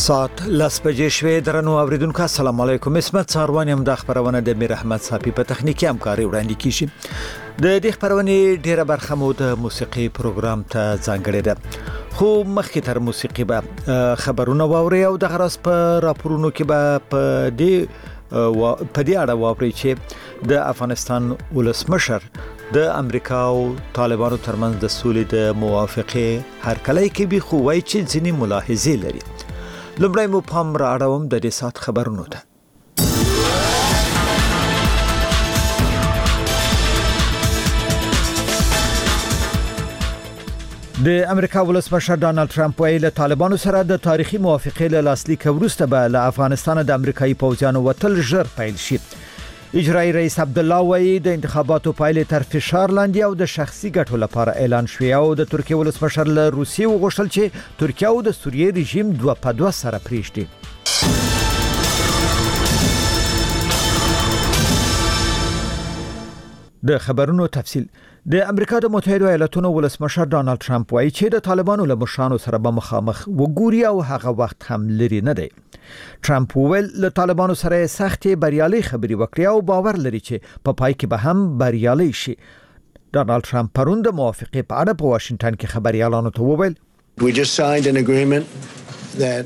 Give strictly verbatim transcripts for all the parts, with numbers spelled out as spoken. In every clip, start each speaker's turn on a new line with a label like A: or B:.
A: سات لاس بجې شوې درنو اوریدونکو السلام علیکم. اسمت څاروان هم د خبرونه د میر احمد صافي په تخنیکی همکاري وړاندې کیږي. د دې خبرونه ډیره برخه مو د موسیقي پروګرام ته ځانګړې ده. خو مخکې تر موسیقي به خبرونه واوري او د غرض په راپورونو کې به په دې په دې اړه واوري چې د افغانستان ولسمشر د امریکا او طالبانو ترمنځ د سولې د موافقې هرکلی کوي، خو وایي چې ځینې ملاحظې لري. لومړی مو پام را اړوم د دې سات خبرونو ته. د امریکا ولسمشر ډانلډ ټرمپ ویلي له طالبانو سره د تاریخي موافقې له لاسلیک وروسته به له افغانستان د امریکایي پوځیانو وتل ژر پیل شي. اجرایي رئیس عبد الله وایي د انتخاباتو پایلې تر فشار لاندې او د شخصي ګټو لپاره اعلان شوې او د ترکیه ولسمشر له روسیې وغوښتل چې ترکیه او د سوریې رژیم دوه په دوه سره پریږدي. د خبرونو تفصیل. د امریکا د متحده ایالاتونو ولسمشر ډانلډ ټرمپ وایي چې د طالبانو له مشرانو سره به مخامخ وګوري او هغه وخت هم لري نه دی. ټرمپ ویل له طالبانو سره سختي بریالي خبري وکړي او باور لري چې په پا پای کې به هم بریالي شي. ډانلډ ټرمپ پرون د موافقې په اړه په واشنگټن کې خبريالانو ته وویل
B: We just signed an agreement that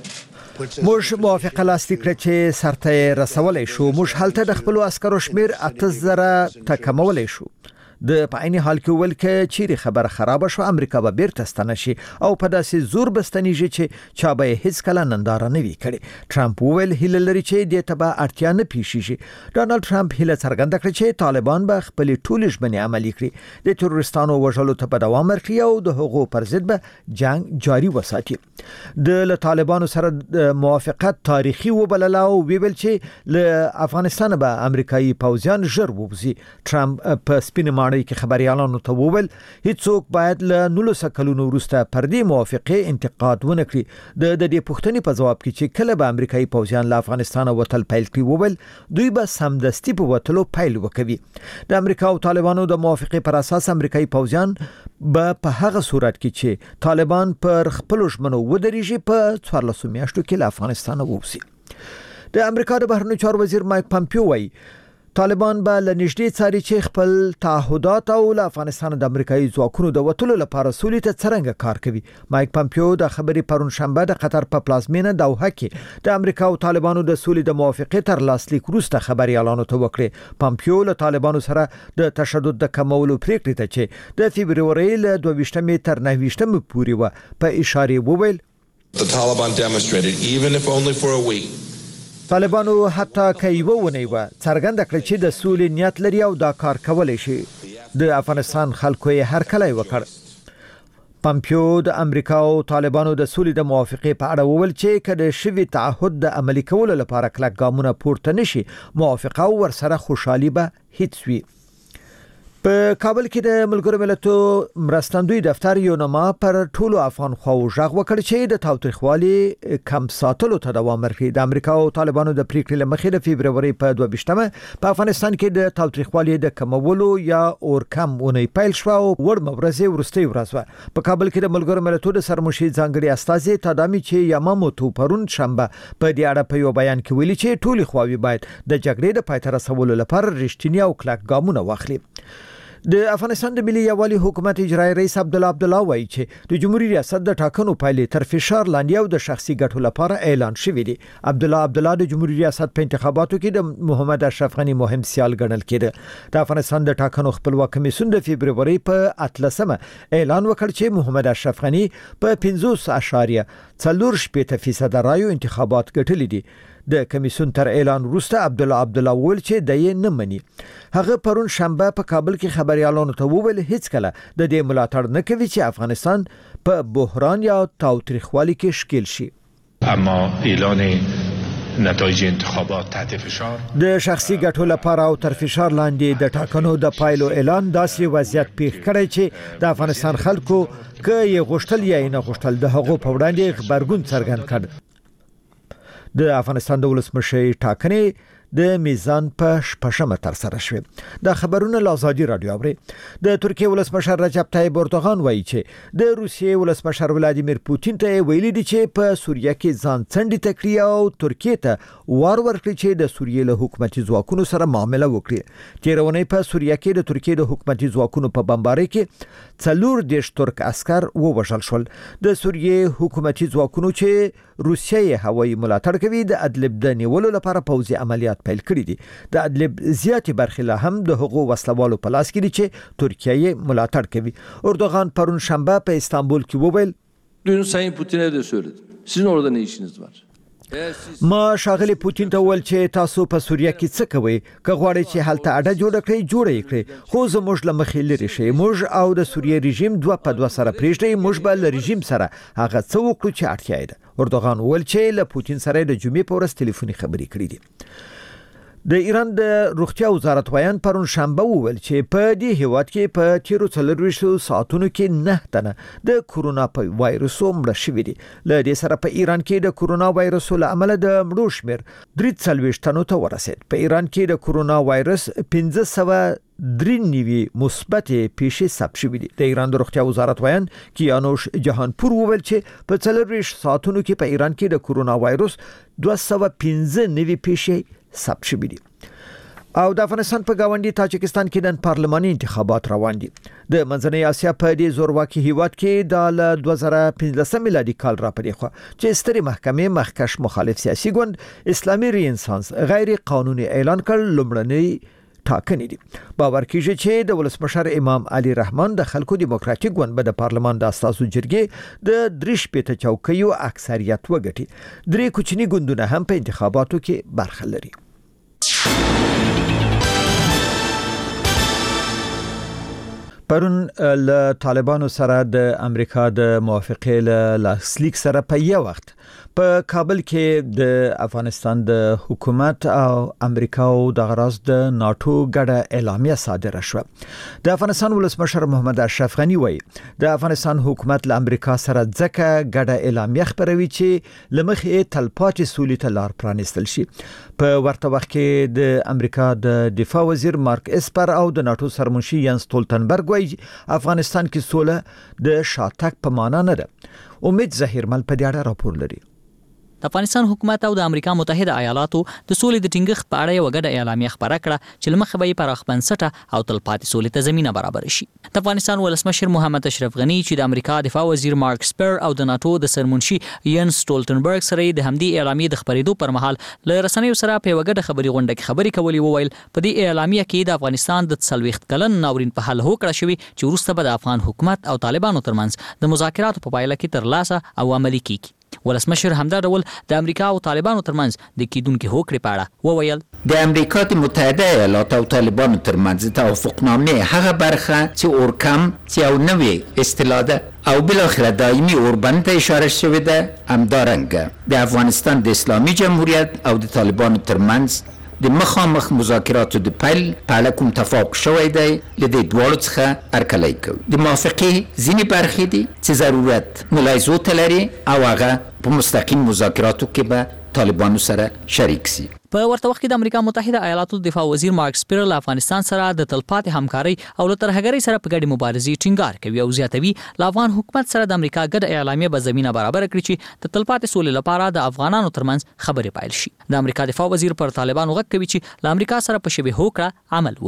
A: موږ موافقه لاسلیک کړه چې سرته رسولای شو. موږ هلته د خپل عسکرو شمیر اته زره تکمولای شو. د پاینې حال کې ول کې چیرې خبره خراب شو امریکا به بیرته ستنه شي او په داسې زور بستنیږي چې چا به هیڅ کله ننداره نه وی کړي. ټرمپ ویل هیله لري چې د تبع اړتیا نه پیښ شي. ډانلډ ټرمپ هیله څرګنده کړه چې طالبان به خپل ټول ژمنې عملي کړي، د تروریستانو وژلو ته په دوام ورکړي او د حقوقو پر ضد به جنگ جاري وساتي. د طالبانو سره موافقت تاریخي وبلل او ویل چې له افغانستان به امریکایي پوځیان ژر ووځي. ټرمپ په سپینه کې خبريالانو ته وویل هیڅوک باید له نولس کلونو وروسته پر دې موافقه انتقاد ونه کړي. د دې پوښتنې په جواب کې چې کله به امریکایي پوځیان له افغانستان وتل پیل کړي وویل دوی به سمدستي په وتلو پیل وکوي. د امریکا او طالبانو د موافقه پر اساس امریکایي پوځیان به په هغه صورت کې چې طالبان پر خپل ژمنو ودرېږي په څوارلسو میاشتو کې له افغانستان ووځي. د امریکا د بهرنیو چارو وزیر مایک پامپیو وایي طالبان به لنږدې څاري چې خپل تعهدات او له افغانستان د امریکایي ځواکونو د وټولو لپاره سولې ته څنګه کار کوي. مایک پامپیو د خبري پرون شنبه د قطر په پلازمینه دوحه کې د امریکا او طالبانو د سولې د موافقې تر لاسلیک وروسته خبريالانو ته وکړي. پامپیو له طالبانو سره د تشدد د کمولو پریکړې ته چې د فبرवरी له دوه ویشتمې تر نهه ویشتمې پورې و په اشاره وویل
C: The Taliban demonstrated even if only for a week
A: طالبانو حتی کایو ونی و څرګنده کړ چې د سولې نیت لري او دا کار کولای شي. د افغانستان خلکو یې هر کله وکړ. پامپیو د امریکا او طالبانو د سولې د موافقې په اړه وویل چې کله شوی تعهد د عملي کولو لپاره کلک ګامونه پورته نشي موافقه او ورسره خوشحالي به هیڅ وي. په کابل کې د ملګرو ملتونو مرستندوی دفتر یو نامه پر ټولو افغان خواو ژغ وکړ چې د تاوتریخوالي کم ساتلو د دوام ورکړي. د امریکا او طالبانو د پریکړې لمخې د فبرवरी په دوه ویشتمه په افغانستان کې د تاوتریخوالي د کمولو یا اور کم ونی پیل شو او ور مبرزه ورستي ورځ په کابل کې د ملګرو ملتونو د سرمشي ځانګړي استاذ تادامي چې یاماموتو پرون شنبه په دې اړه په یو بیان کې ویلي چې ټولي خواوې باید د جګړې د پای ته رسولو لپاره رښتینی او کلک ګامونه واخلي. د افغانستان د ملي یوالي حکومت اجرایي رئیس عبد الله عبد الله وایي چې د جمهوریت ریاست د ټاکنو پایلې تر فشار لاندې او د شخصي ګټو لپاره اعلان شوې دي. عبد الله عبد الله د جمهوریت ریاست په انتخاباتو کې د محمد اشرف غنی مهم سیال ګڼل کېده. د افغانستان د ټاکنو خپلواک کمیسیون د فبرवरी په اتلسمه اعلان وکړ چې محمد اشرف غنی په پنځوس اعشاریه څلور شپږ فیصد رایو انتخابات ګټلې دي. د کمیسیون تر اعلان وروسته عبد الله عبد الله ویل چې د یې نه مني. هغه پرون شنبه په کابل کې خبريالانو ته وویل هیڅ کله د دې ملاتړ نه کوي چې افغانستان په بحران یا تاوتریخوالي کې ښکیل شي.
C: اما اعلان نتایج انتخابات تحت فشار
A: د شخصي ګټو لپاره او تر فشار لاندې د ټاکنو د پایلو اعلان داسې وضعیت پیښ کړی چې د افغانستان خلکو که یې غوښتل یا نه غوښتل د حقوق په وړاندې خبرګون څرګند کړ. د افغانستان د ولسمشر ټاکنې د میزان په شپږمه تر سره شوه. د خبرونو له ازادي رادیو اوري. د ترکیه ولسمشر رجب طیب اردوغان وایي چې د روسیې ولسمشر ولادیمیر پوتین ته ویلي دي چې په سوریه کې ځان څنډې تکړه او ترکیه ته وار ورکړي چې د سوریې له حکومتي ځواکونو سره معامله وکړي. تیرونه په سوریه کې د ترکیه د حکومتي ځواکونو په بمبارۍ کې څلور دیش ترک عسكر ووژل شول. د سوریې حکومتي ځواکونو چې روسیې هوایي ملاتړ کوي د ادلب د نیولو لپاره پوځي عملیات پیل کړي دي. د ادلب زیاتې برخې لا هم د حقوق وسلوالو په لاس کې دي چې ترکیه یې ملاتړ کوي. اردوغان پرون شنبه په استانبول کې وویل
D: Dün Sayın Putin'e de söyledim. Sizin orada ne işiniz var?
A: ما شاغلی پوتین ته ول چې تاسو په سوریه کې څه کوئ؟ که غواړئ چې هلته اډه جوړ کړئ جوړ یې کړئ، خو زموږ له مخې لري شي. موږ او د سوریې رژیم دوه په دوه سره پریږدي، موږ به له رژیم سره هغه څه وکړو چې اړتیا یې ده. اردوغان ول چې له پوتین سره د جمعې په ورځ ټلیفوني خبرې کړې دي. د ایران د روغتیا وزارت وایان پرون شنبه وویل چې په دې هیواد کې په تیرو څلورویشتو ساعتونو کې نه تنه د کورونا وایرس مړه شوي دي. له دې سره په ایران کې د کورونا وایرس له امله د مړو شمېر درې څلوېښت تنو ته ورسېد. په ایران کې د کورونا وایرس پنځه سوه درې نوي مثبت پیښې ثبت شوې دي. د ایران د روغتیا وزارت وایان کیانوش جهانپور وویل چې په څلورویشت ساعتونو کې په ایران کې د کورونا وایرس دوه سوه پنځه نوي پیښې ثبت شوې دي. او د افغانستان په گاونډي تاجکستان کې د پارلماني انتخابات روان دي. د منځنۍ اسیا په دې زورواکي هیواد کې د دوه زره پنځلسم میلادي کال را پدې خو چې ستري محکمې مخکش مخالف سیاسي ګوند اسلامي رینسانس غیر قانوني اعلان کړ. لومړنی ټاکنې دي. باور کیږي چې د ولسمشر امام علي رحمان د خلکو دیموکراتیک ګوند به د پارلمان د اساسو جرګې د درش پېته چوکیو اکثریت وګټي. درې کوچني ګوندونه هم په انتخاباتو کې برخه لري. پرون له طالبانو سره د امریکا د موافقې له لاسلیک سره په یو وخت په کابل کې د افغانستان د حکومت او امریکا او د غراز د ناتو ګډه اعلامیه صادره شوه. د افغانستان ولسمشر محمد اشرف غنی وایي د افغانستان حکومت له امریکا سره ځکه ګډه اعلامیه خبروي چې لمخې تلپاتې سولې ته لار پرانستل شي. په ورته وخت کې د امریکا د دفاع وزیر مارک اسپر او د ناتو سرمنشي ینس ستولتنبرګ وایي افغانستان کې سوله د شاتګ په معنا نه ده. امید ظهیرمل په دې اړه راپور لري.
E: د افغانستان حکومت او د امریکا متحده ایالاتو د سولې د ټینګښت په اړه یو ګډه اعلامیه خبره کړه چې لمخې به یې پراخ بنسټه او تلپاتې سولې ته زمینه برابر شي. د افغانستان ولسمشر محمد اشرف غنی چې د امریکا دفاع وزیر مارک اسپر او د ناتو د سرمنشي ینس ستولتنبرګ سره د همدې اعلامیې د خبرېدو پر مهال له رسنیو سره په یو ګډه خبري غونډه کې خبرې کولې. وویل په دې اعلامیه کې د افغانستان د څلوېښت کلن ناورین په حل هوکړه شوی چې وروسته به د افغان حکومت او طالبانو ترمنځ د مذاکراتو په پایله کې ترلاسه او عملي کیږي. ولسمشر همدا ډول د امریکا او طالبانو ترمنځ د کیدونکو هوکړې په اړه وویل
F: د امریکا د متحده ایالاتو او طالبانو ترمنځ توافقنامه هغه برخه چې اورکم چې یو نوې اصطلاح ده او بالاخره دایمي اوربند ته اشاره شوې ده همدارنګه د افغانستان د اسلامي جمهوریت او د طالبانو ترمنځ د مخامخ مذاکراتو د پیل په اړه کوم توافق شوی دی له دې دواړو څخه هرکلی کوي. د موافقې ځینې برخې دي چې ضرورت ملاحظو ته لري او هغه په مستقیم مذاکراتو کې به طالبانو سره شریک سي.
E: په ورته وخت کې د امریکا متحده ایالاتو دفاع وزیر مارک اسپر له افغانستان سره د تلپاتې همکاري او له ترهګرۍ سره په ګډې مبارزې ټینګار کوي او زیاتوي له افغان حکومت سره د امریکا ګډه اعلامیه به زمینه برابر کړي چې د تلپاتې سولې لپاره د افغانانو ترمنځ خبرې پیل شي. د امریکا دفاع وزیر پر طالبانو غږ کوي چې له امریکا سره په شبه هوکړه عمل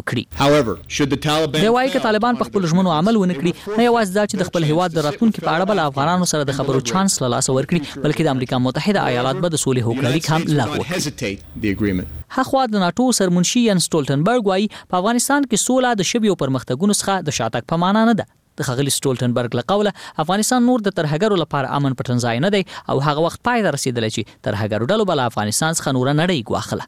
E: وکړي. دی وايي چې طالبان په خپل ژمنو عمل ونه کړي نه یوازې دا چې د خپل هیواد د راتلونکي په اړه بل افغانانو سره د خبرو چانس له لاسه ورکړي بلکې د امریکا متحده ایالات به د سولې هوکړه لیک هم لغوه کړي. هخوا د ناتو سرمنشي ینس ستولتنبرګ وایي په افغانستان کې سوله د شویو پرمختګونو څخه د شاتګ په معنا نه ده. د ښاغلي ستولتنبرګ له قوله افغانستان نور د ترهګرو لپاره امن پټنځای نه دی او هغه وخت پای ته رسېدلی چې ترهګرو ډلو به له افغانستان څخه نوره نړۍ ګواښله.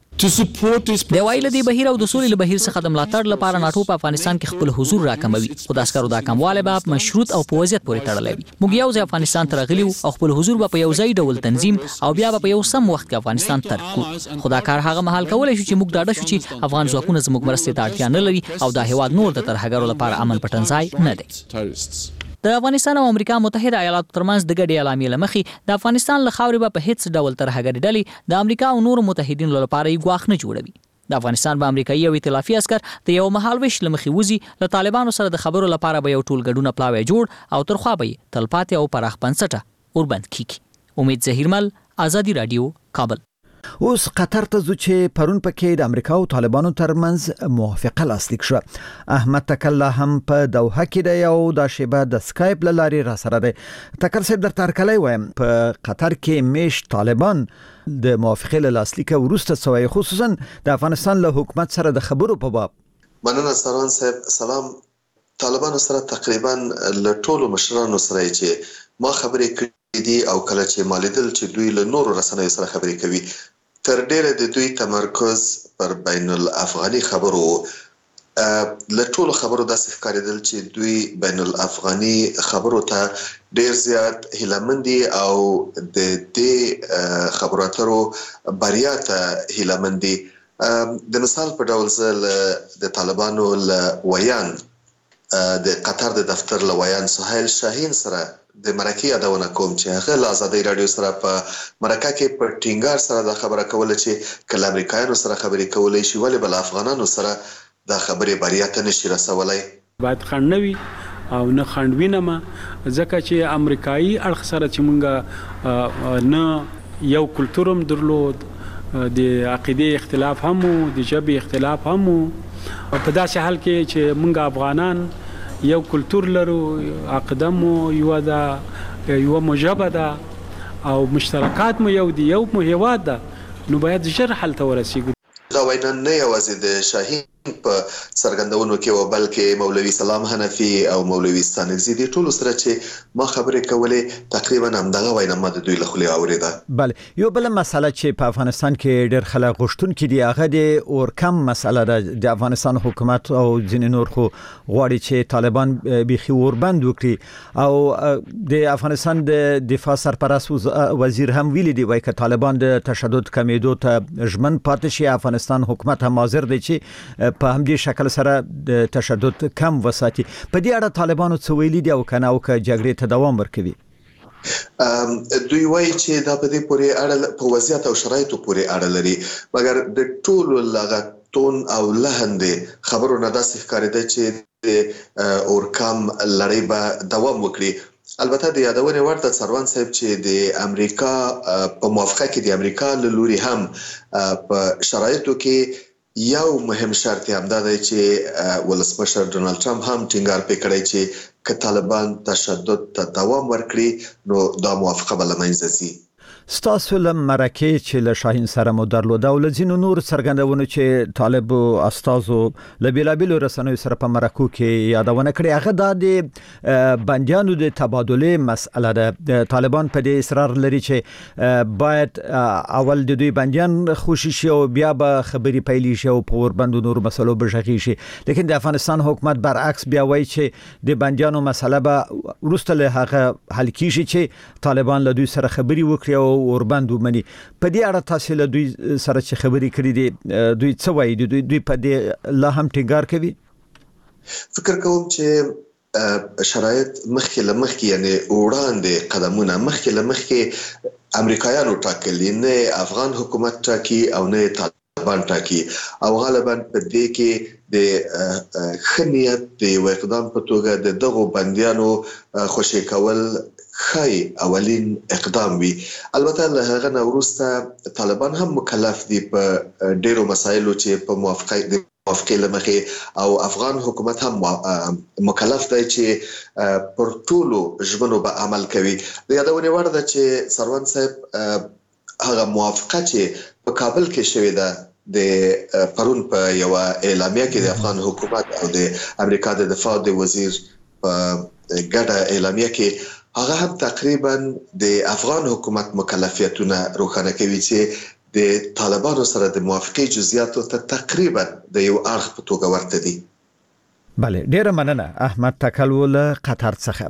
E: دی وایي له دې بهیر او د سولې له بهیر څخه د ملاتړ لپاره ناټو په افغانستان کې خپل حضور راکموي خو د عسکرو دا کموالی به په مشروط او په وضعیت پورې تړلی وي. موږ یو ځای افغانستان ته راغلي او خپل حضور به په یو ځای ډول تنظیم او بیا به په یو سم وخت کې افغانستان ترک کړو. خو دا کار هغه مهال کولی شو چې موږ ډاډه شو چې افغان ځواکونه زموږ مرستې ته اړتیا نه لري او دا هیواد نور د ترهګرو لپاره امن پټنځای نه دی. د افغانستان او امریکا متحده ایالاتو ترمنځ د ګډې اعلامیې له مخې د افغانستان له خاورې به په هیڅ ډول ترهګرې ډلې د امریکا او نورو متحدینو لپاره یې ګواښ نه جوړوي. د افغانستان په امریکایي او ائتلافي عسكر د یو مهال وش لمخي وزي له طالبانو سره د خبرو لپاره به یو ټولګډونه پلاوی جوړ او ترخوا به تلپاتې او پراخ بنسټه اوربند کیږي. امید ظهیرمل، آزادی رادیو، کابل.
A: اوس قطر ته ځو چې پرون پکې د امریکا او طالبانو ترمنځ موافقه لاسلیک شوه. احمد تکل هم په دوحه کې دی او د شیبه د سکایپ له لارې را سره دی. تکل صاحب در ترکلی وایم په قطر کې میش طالبان د موافقه له لاسلیک وروسته سوی، خصوصا د افغانستان له حکومت سره د خبرو په باب.
G: مننه سروان صاحب. سلام. طالبانو سره تقریبا له ټولو مشرانو سره چې ما خبرې کړې دي او کله چې مالیدل چې دوی له نورو رسنیو سره خبرې کوي، تر ډیره د دوی تمرکز پر بین الافغاني خبرو له ټولو خبرو داسې ښکارېدل چې دوی بین الافغاني خبرو ته ډیر زیات هیلهمند دي او د دې خبرو اترو بریا ته هیلهمند دي. د مثال په ډول زه د طالبانو له ویان د قطر د دفتر له ویان سهیل شاهین سره د مرکه یادونه کوم چې هغه له آزادۍ رادیو سره په مرکه کې په ټینګار سره د خبره کوله چې کله امریکایانو سره خبرې کولای شي ولې بل افغانانو سره د خبرې بریا ته نشي رسولای.
H: باید خنډوي او نه خنډوینه ما ځکه چې امریکایي اړخ سره چې مونږه نه یو کلتورم درلود، د عقیده اختلاف هم وو، د ژبې اختلاف هم وو. په داسې حال کې چې مونږ افغانان یو کلتور لرو، عقیده مو یو ده، یو مجبه ده او مشترکات مو یو دي، یو مو هیواد ده، نو باید ژر حل ته ورسیږو.
G: دا وینا نه یوازې د شاهین په څرګندونو کې و بلکې مولوي سلام حنفي او مولوي ستانکزي دي ټول سره چې ما خبرې کولې تقریبا همدغه وینا ما د دوی له خولې اوریده.
A: بله، یو بل مسله چې په افغانستان کې ډېر خلک غوښتونکي دي هغه د اورکم مسله ده. د افغانستان حکومت او ځینې نور خو غواړي چې طالبان بیخي اوربند وکړي او د افغانستان د دفاع سرپرست وزیر هم ویلي دی وایي که طالبان د تشدد کمیدو ته ژمن پاتې شي افغانستان حکومت هم حاضر دی چې په همدې شکل سره د تشدد کم وساتي. په دې اړه طالبانو څه ویلي دي او کنه او که جګړې ته دوام ورکوي؟
G: دوی وایي چې دا په دې پورې اړه په وضعیت او شرایطو پورې اړه لري، مګر د ټولو لغه تون او لهند خبرو نه داسې ښکارېده چې د اورکام لړۍ به دوام وکړي. البته د یادونې وړ ده سروان صاحب چې د امریکا په موافقه کې د امریکا له لوري هم په شرایطو کې یو مهم شرط هم دا دی چې ولسمشر ډونالد ټرمپ هم ټینګار پې کړی چې که طالبان تشدد ته دوام ورکړي نو دا موافقه به له منځه ځي.
A: ستاسو له مرکه چې له شاهین سره مو درلوده او له ځینو نور څرګندونو چې طالب استادو له بیلابیلو رسنیو سره په مرکو کې یادونه کړې هغه د بندیانو د تبادله مسأله ده. طالبان په دې اصرار لري چې باید اول د دوی بندیان خوشي شي او بیا به خبري پیلې شي او په اوربند نور مسلو بشغي شي، لیکن د افغانستان حکومت برعکس بیا وایي چې د بندیانو مسله به وروسته له هغه حل کیږي چې طالبان له دوی سره خبري وکړي او اوربند ومني. په دې اړه تاسو له دوی سره چې خبرې کړې دي دوی څه وایي؟ دوی دوی په دې لا هم ټینګار کوي؟
G: فکر کوم چې شرایط مخکې له مخکې یعنی وړاندې قدمونه مخکې له مخکې امریکایانو ټاکلي، نه افغان حکومت ټاکي او نه طالبان ټاکي، او غالبا په دې کې د خنیت د یو اقدام په توګه د دغو بندیانو خوشي کول خای اولین اقدام وي. البته له هغه نه وروسته طالبان هم مکلف دي په ډیرو مسایلو چې په موافقه د موافقه لمخې او افغان حکومت هم مکلف دی چې پر ټولو ژمنو به عمل کوي. د یادونې وړ ده چې سروان صاحب هغه موافقه چې په کابل کې شوې ده د پرون په یو اعلامیه کې د افغان حکومت او د امریکا د دفاع د وزیر په ګډه اعلامیه کې هغه هم تقریبا د افغان حکومت مکلفیتونه روښانه کوي چې د طالبانو سره د موافقه جزئیاتو ته تقریبا د یو اړخ په توګه ورته دي.
A: بله، ډیره مننه احمد تکل له قطر څخه.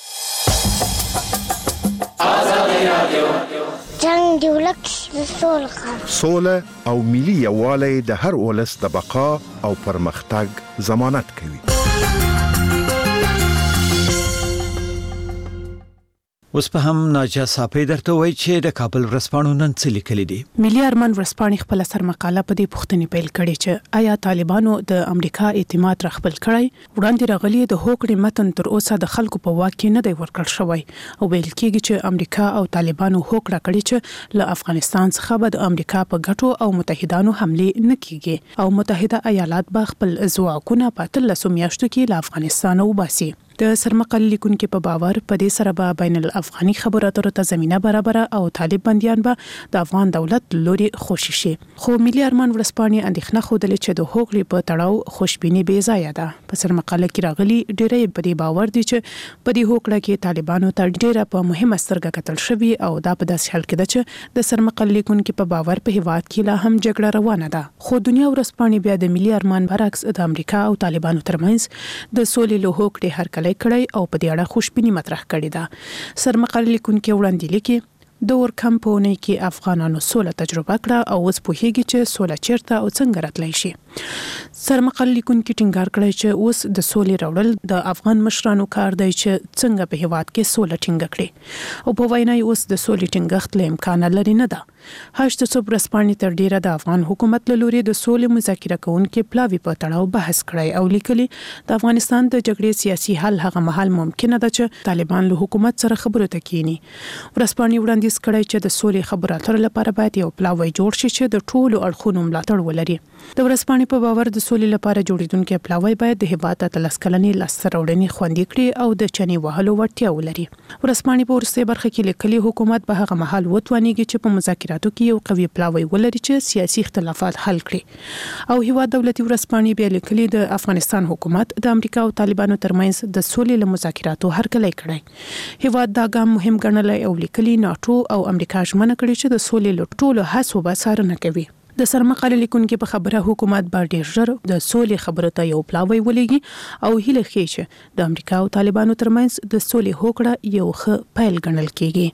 I: جنگ دی ولک سوله
J: سوله او ملي یووالی د هر ولس د بقا او پرمختګ ضمانت کوي.
A: اوس په هم ناجا صاحب درته وایي چې د کابل ورځپاڼو نن څه لیکلي دي.
K: ملي ارمان ورځپاڼې خپل سر مقاله په دې پوښتنې پیل کړې چې آیا طالبانو د امریکا اعتماد رخصل کړی؟ وړاندې راغلي د هوکړې متن تر اوسه د خلکو په واک کې نه دی ورکړل شوی او ویل کېږي چې امریکا او طالبانو هوکړه کړې چې له افغانستان څخه به د امریکا په ګټو او متحدانو حمله نه کیږي او متحده ایالات به خپل ځواکونه په اتلسو میاشتو کې له افغانستان وباسي. د سرمقال لیکونکو په باور په دې سره به بین الافغاني خبرو اترو ته زمينه برابر او طالب بنديان به د افغان دولت لوري خوشي شي. خو ملي ارمان ورځپاڼې اندېښنه خوده چې د هوکړې په تړاو خوشبيني بې ځای ده. په سرمقاله کې راغلي ډېرې په دې باور دي چې په دې هوکړه کې طالبانو ته ډېره په مهمه سترګه کتل شوی او دا په داسې حال کې ده چې د سرمقال لیکونکو په باور په هیواد کې لا هم جګړه روانه ده. خو دنیا ورځپاڼې بیا د ملي ارمان برعکس د امریکا او طالبانو ترمنځ د سولې له هوکړې هرکلی کړی او په دې اړه خوشبيني مطرح کړې ده. سرمقال لیکونکو وړاندې لیکي د ورکم په اونۍ کې افغانانو سوله تجربه کړه او اوس پوهیږي چې سوله چیرته او څنګه راتلی شي. سرمقال لیکونکو ټینګار کړی چې اوس د سولې راوړل د افغان مشرانو کار دی چې څنګه په هیواد کې سوله ټینګه کړي او په وینا اوس د سولې ټینګښت له امکان لري نه ده. هشت صبح رسپانې تر ډیره د افغان حکومت له لوري د سولې مذاکره کوونکو پلاوی په تړاو بحث کړی او لیکلي د افغانستان د جګړې سیاسي حل هغه مهال ممکنه ده چې طالبان له حکومت سره خبرو ته کینی. رسپانې وړاندیز کړی چې د سولې خبرو اترو لپاره باید یو پلاوی جوړ شي چې د ټولو اړخونو ملاتړ ولري. د ورځپاڼې په باور د سولې لپاره جوړیدونکو پلاوی باید د هیواد اتلس کلنې لاسته راوړنې خوندي کړي او د چنې وهلو وړتیا ولري. ورځپاڼې په ورسته برخه کې لیکلي حکومت به هغه مهال وتوانیږي چې په مذاکراتو کې یو قوي پلاوی ولري چې سیاسي اختلافات حل کړي. او هیواد دولتي ورځپاڼې بیا لیکلي د افغانستان حکومت د امریکا او طالبانو ترمنځ د سولې له مذاکراتو هرکلی کړی. هیواد دا ګام مهم ګڼلی او لیکلي ناتو او امریکا ژمنه کړې چې د سولې له ټولو هڅو به څارنه کوي. د سرمقال لیکونکو په خبره حکومت به ډیر ژر د سولې خبرو ته یو پلاوی ولېږي او هیله ښیي چې د امریکا او طالبانو ترمنځ د سولې هوکړه یو ښه پیل ګڼل کیږي.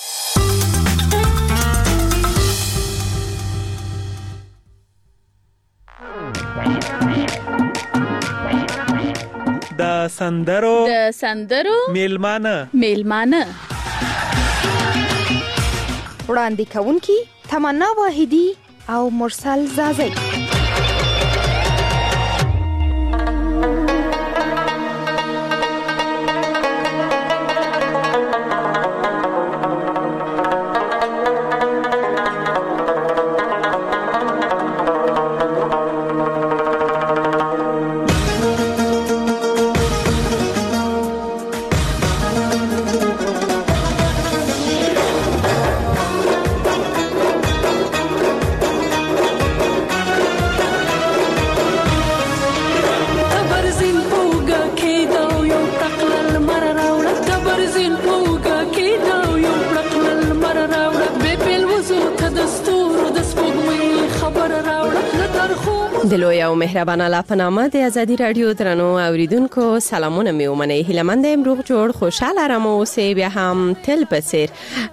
L: د سندرو
M: د سندرو
L: میلمانه
M: میلمانه
N: وړاندې کوونکی تمنا واحدی او مرسل زازی.
O: د لوی او مهربان الله په نامه د ازادي رادیو درنو اوریدونکو سلامونه مې ومنئ. هیلهمند یم روغ جوړ خوشاله آرام اوسئ. بیا هم تل په څیر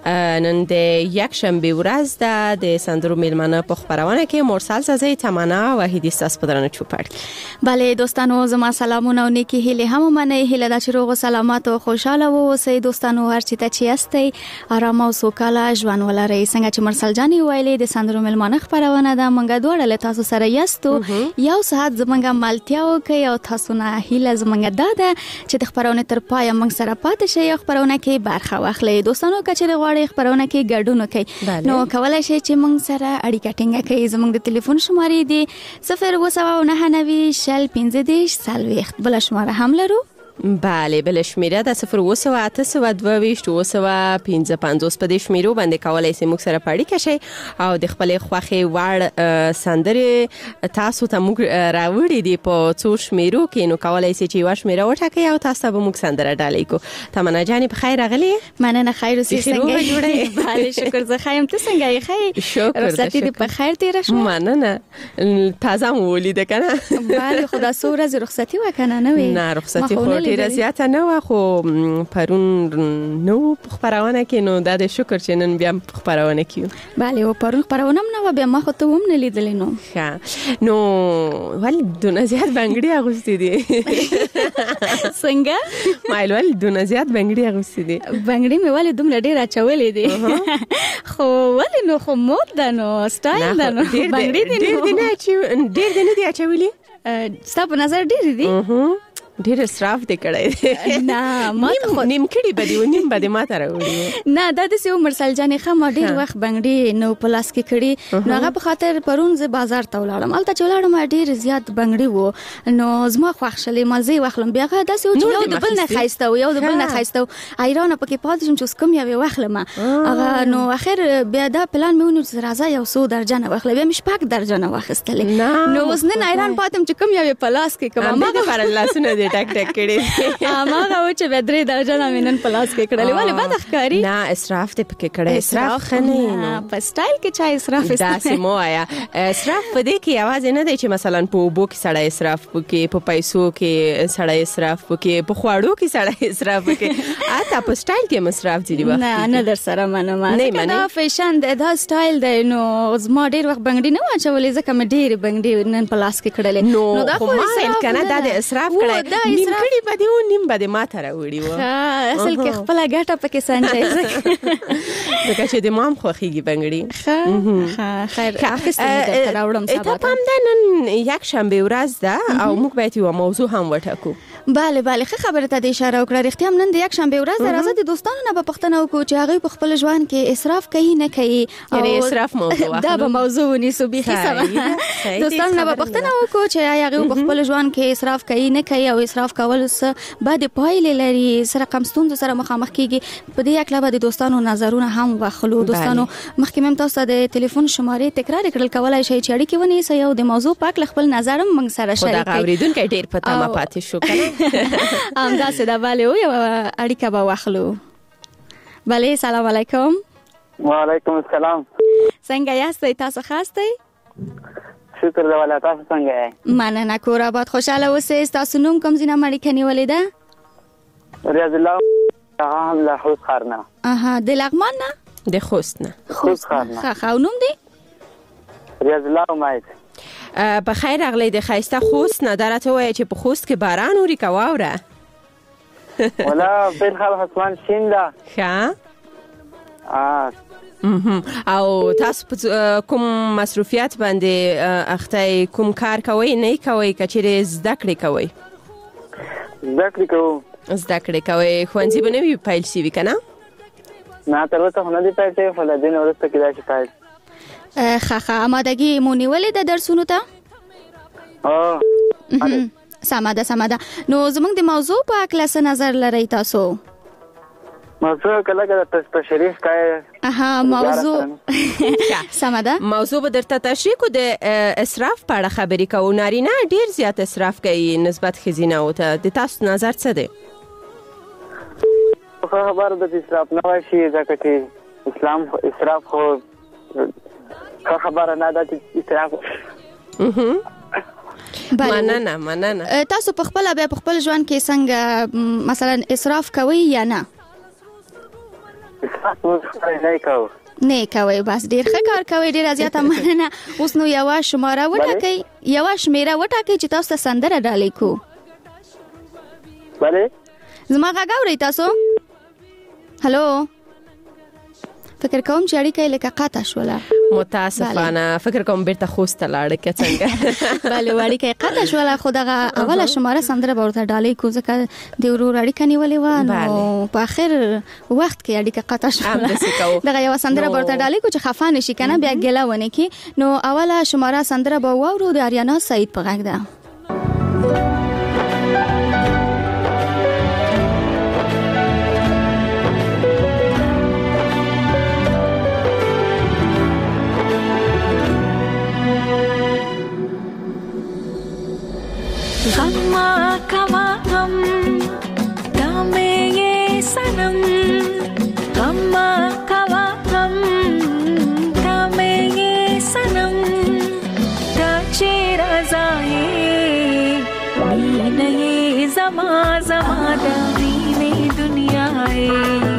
O: نن د یک شنبه ورځ ده. د سندرو میلمانه په خبرونه کې مرسل زازی تمنا واحدی ستاسو په درنو چوپړ.
M: بله دوستانو زما سلامونه او نیکی هیله هم ومنئ. هیله ده چې روغ سلامت او خوشاله اوسئ. دوستانو هر چیرته چې یاستئ آرام او سوکاله ژوند ولرئ. څنګه چې مرسل جانی ویلې د سندرو میلمانه خبرونه ده مونږ دوړل تاسو سره یاستو. یو ساعت زمونږه مالتیا وکي او تاسو نه هیله زمونږه ده چې د خبرونه تر پای مونږ سره پاتې شئ او خبرونه کې برخه واخلئ. دوستانو کچې غواړئ خبرونه کې ګډون وکړئ نو کولای شئ چې مونږ سره اړیکه ټینګه کړئ. زمونږ د ټلیفون شمارې دي صفر اووه سوه نهه نوي شل پنځه دېرش څلوېښت. بله شماره هم لرو.
O: بله بل شمیره د صفر اووه سوه اته سوه دوه ویشت اووه سوه پنځه پنځوس په دې شمیرو باندې کولای شئ موږ سره اړیکه شئ او د خپلې خوښې وړ سندرې تاسو ته موږ راوړي دي په څو شمیرو کې نو کولای شئ چې یوه شمیره وټاکئ او تاسو ته به موږ سندره ډالۍ کوو. تمنا جانې په خیر راغلې.
M: مننه خیر اوسئ. څنګه جوړئ؟ بله شکر زه ښه یم. ته څنګه یې؟ ښه
O: شکر
M: رخصتي دې په خیر تېره شوه؟
O: مننه تازه مو ولیده که نه؟
M: بله خو دا څو ورځې رخصتي وه که نه نه وې؟
O: نه رخصتي خو ډیره زیاته نه و خو پرون نو خبرونه کې نو د شکر چې نن بیا خبرونه کیو.
M: bale و پرون خبرونه نه بیا ما خو ته هم نه لیدلې نو.
O: ښه نو ول دونه زیات بنگړي اغوستې دي
M: څنګه
O: مایل ول دونه زیات بنگړي اغوستې دي.
M: بنگړي مې ول دومره ډیر اچولې دي خو ول نو خو مود ده نو سټایل ده نو بنگړي دي
O: ډیر دي نه چې ډیر دي نه دي اچولې
M: ستا په نظر ډیر دي
O: ډیر اسراف دې کړی
M: نه ما
O: خو نیم کړي بدی و نیم بده ما ته راوړي
M: نه دا د سیو مرسل جانې خمه ډیر وخت بنگړي نو پلاس کې کړي نو هغه په خاطر پرون ز بازار ته ولاړم الته چولاړم ډیر زیات بنگړي وو نو زما خوښلې مزه واخلم بیا دا سیو چې یو د بل نه خایسته یو د بل نه خایسته ایران پکې پاتې شم چې کوم یو واخلم هغه نو اخر بیا دا پلان مې ونیو چې راځه یو سو درجه واخلې بیا مش پاک درجه واخستلې نو اوس نه ایران پاتم چې کوم یو پلاس کې کوم
O: ما پر الله سونه ټک ټک کړي
M: اماغه و چې بدري درجه نامنن پلاس کې کړلې ولې بد ښکاری
O: نه اسراف ته پکې کړي اسراف خنه
M: نه په سټایل کې چا اسراف
O: دا سمو آیا اسراف په دې کې आवाज نه دی چې مثلا په وبو کې سړی اسراف وکي په پیسو کې سړی اسراف وکي په خواړو کې سړی اسراف وکي اته په سټایل کې مصرف دي وخت
M: نه نه در سره منم نه دا فیشن دا سټایل دی نو زما ډیر وخت بنگړي نه واچولې ځکه مې ډیر بنگړي نن پلاس کې کړلې
O: نو دا خو ما کنه دا د اسراف کړی کړي بده و نیم بده ما ته راوړي و
M: ها اصل کې خپل غټه پکې سنجای
O: ځکه چې د مام خوخيږي بنگړي
M: ها ها خیر اخستې د راوړم
O: سبا ته هم د نن یک شنبه ورځ ده او موږ باید یو موضوع هم وټاکو.
M: bale bale خه خبره ته د اشاره وکړه رښتیا هم نن د یک شنبه ورځ ده راځه د دوستانو نه په پښتنه وکړو چې هغه په خپل ژوند کې اسراف کوي نه کوي
O: یعنی اسراف موضوع
M: دا به موضوع ونیسو به حساب دوستانو نه په پښتنه وکړو چې هغه په خپل ژوند کې اسراف کوي نه کوي او اسراف کول څه بعد پایلې لري سره کم ستوند سره مخامخ کیږي په دې اکلا به د دوستانو نظرونه هم واخلو. دوستانو مخکې مم تاسو د ټلیفون شمارې تکرار کړل کولای شئ چې اړیکه ونیسئ او د موضوع پاک خپل نظر موږ سره شریک
O: کړئ. دا اوریدونکو ډیر پته ما پاتې شو کنه
M: ام دا سدا bale یو اړیکه به واخلو. bale سلام علیکم.
P: وعلیکم السلام.
M: څنګه یاست تاسو خاصه؟
P: شکر دی ولا تاسو څنګه یې؟
M: مننه کور آباد خوشاله اوسئ. تاسو نوم کوم ځای نه مړی کني ولیدا؟
P: ریاض الله هم له خوست خارنه.
M: اها د لغمان نه؟
O: د خوست نه.
P: خوست خارنه.
M: ښه خو نوم دی؟
P: ریاض الله امید.
O: په خیر اغلی د خایسته خوست نه درته وای چې په خوست کې باران اوري کا واوره
P: ولا بل خل اسمان شین ده
O: ښه ا او تاسو کوم مصروفیات باندې اخته کوم کار کوي نه کوي کچېره زده کړې کوي
P: زده کړې کوي
O: زده کړې کوي خوانځي بنوي فایل سی وی کنه
P: نه تر اوسه نه دی پاتې فلدین ورسته کې دا شي فایل
M: خخه آمادگی مونی ولې د درسونو ته
P: اه
M: سماده سماده نو زمونږ د موضوع په اړه څه نظر لرئ تاسو؟
P: موضوع کله کله تاسو تشریح کوي.
M: اها موضوع سماده
O: موضوع به درته تشریح کو د اسراف په اړه خبرې کوو. نارینه ډیر زیات اسراف کوي نسبت خزینه او ته د تاسو نظر څه دی؟
P: خبر د اسراف نه وایي ځکه چې اسلام اسراف خو خبره نه ده چې اسراف
O: مننه مننه.
M: تاسو په خپل بیا په خپل ژوند کې څنګه مثلا اسراف کوي یا نه؟
P: اسراف نه کوي.
M: نه کوي بس ډیر ښه کار کوي ډیر زیاته مننه. اوس نو یو شماره وټاکئ یو شمیره وټاکئ چې تاسو سندره ډالې کو.
P: بله
M: زما غږ اورئ تاسو؟ هالو فکر کوم چې اړیکه لکه قطع شوله.
O: متاسفانه فکر کوم بیرته خوست ته لاړه که څنګه
M: بله اړیکه قطع شوله خو دغه اوله شماره سندره به ورته ډالۍ کو ځکه د ورور اړیکه نیولې وه نو په اخر وخت کې اړیکه قطع شوله دغه یوه سندره به ورته ډالۍ کو چې خفه نه شي که نه بیا ګیله ونه کړي. نو اوله شماره سندره به واورو د اریانا سعید په غږ ده.
Q: गम्मा कवा गम गामे ये सनम गम्मा कवा गम गामे ये सनम ताचे रज़ाए زما زما د مینې دنیا ای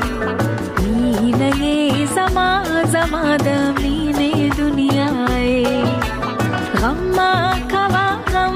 Q: مینې زما زما د مینې دنیا ای غم ما کوا غم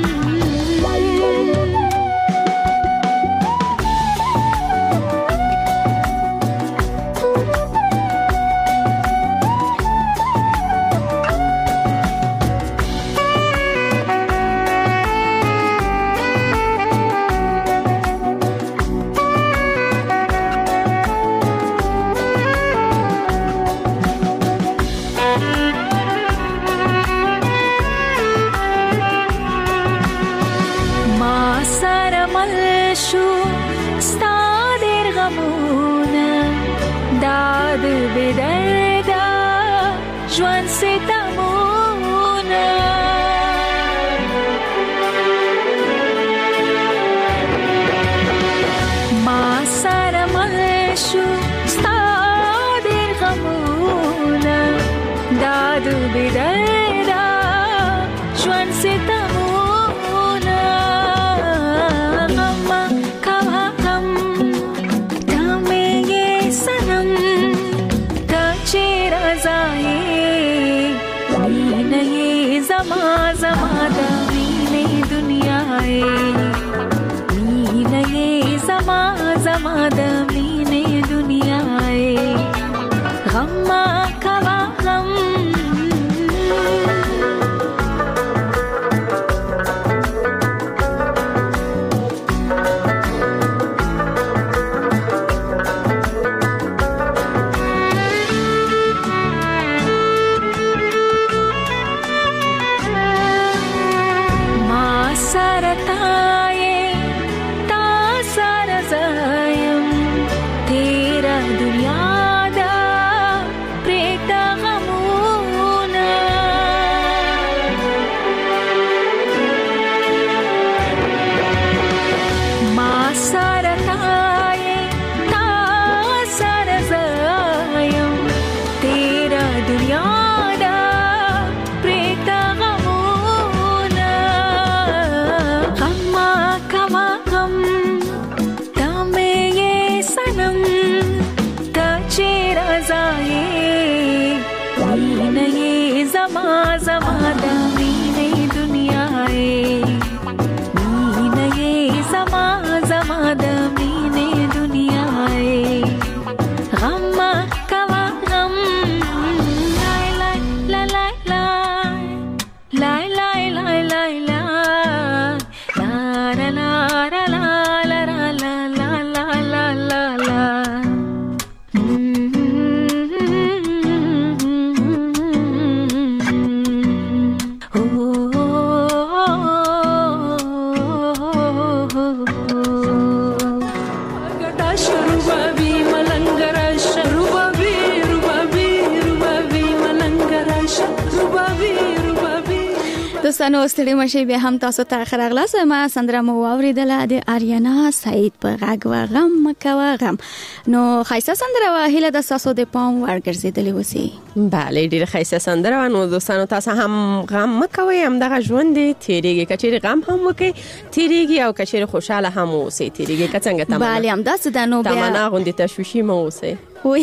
M: دوستانو ستړي مشي به هم تاسو ته خرغلاس ما سندره مو اوریدل د اریانا سعید په غږ و غم مکوا غم نو خایسته سندره و هله د تاسو د پام ورګرځیدلې وسی
O: بله ډیره خایسته سندره نو دوستانو تاسو هم غم مکوي هم دغه ژوند تیریږي کچېر غم هم وکي تیریږي او کچېر خوشاله هم اوسئ تیریږي کڅنګ تمام
M: بله هم داس د نو بیا
O: تمنا غوندي تشویشي مو اوسئ
M: وای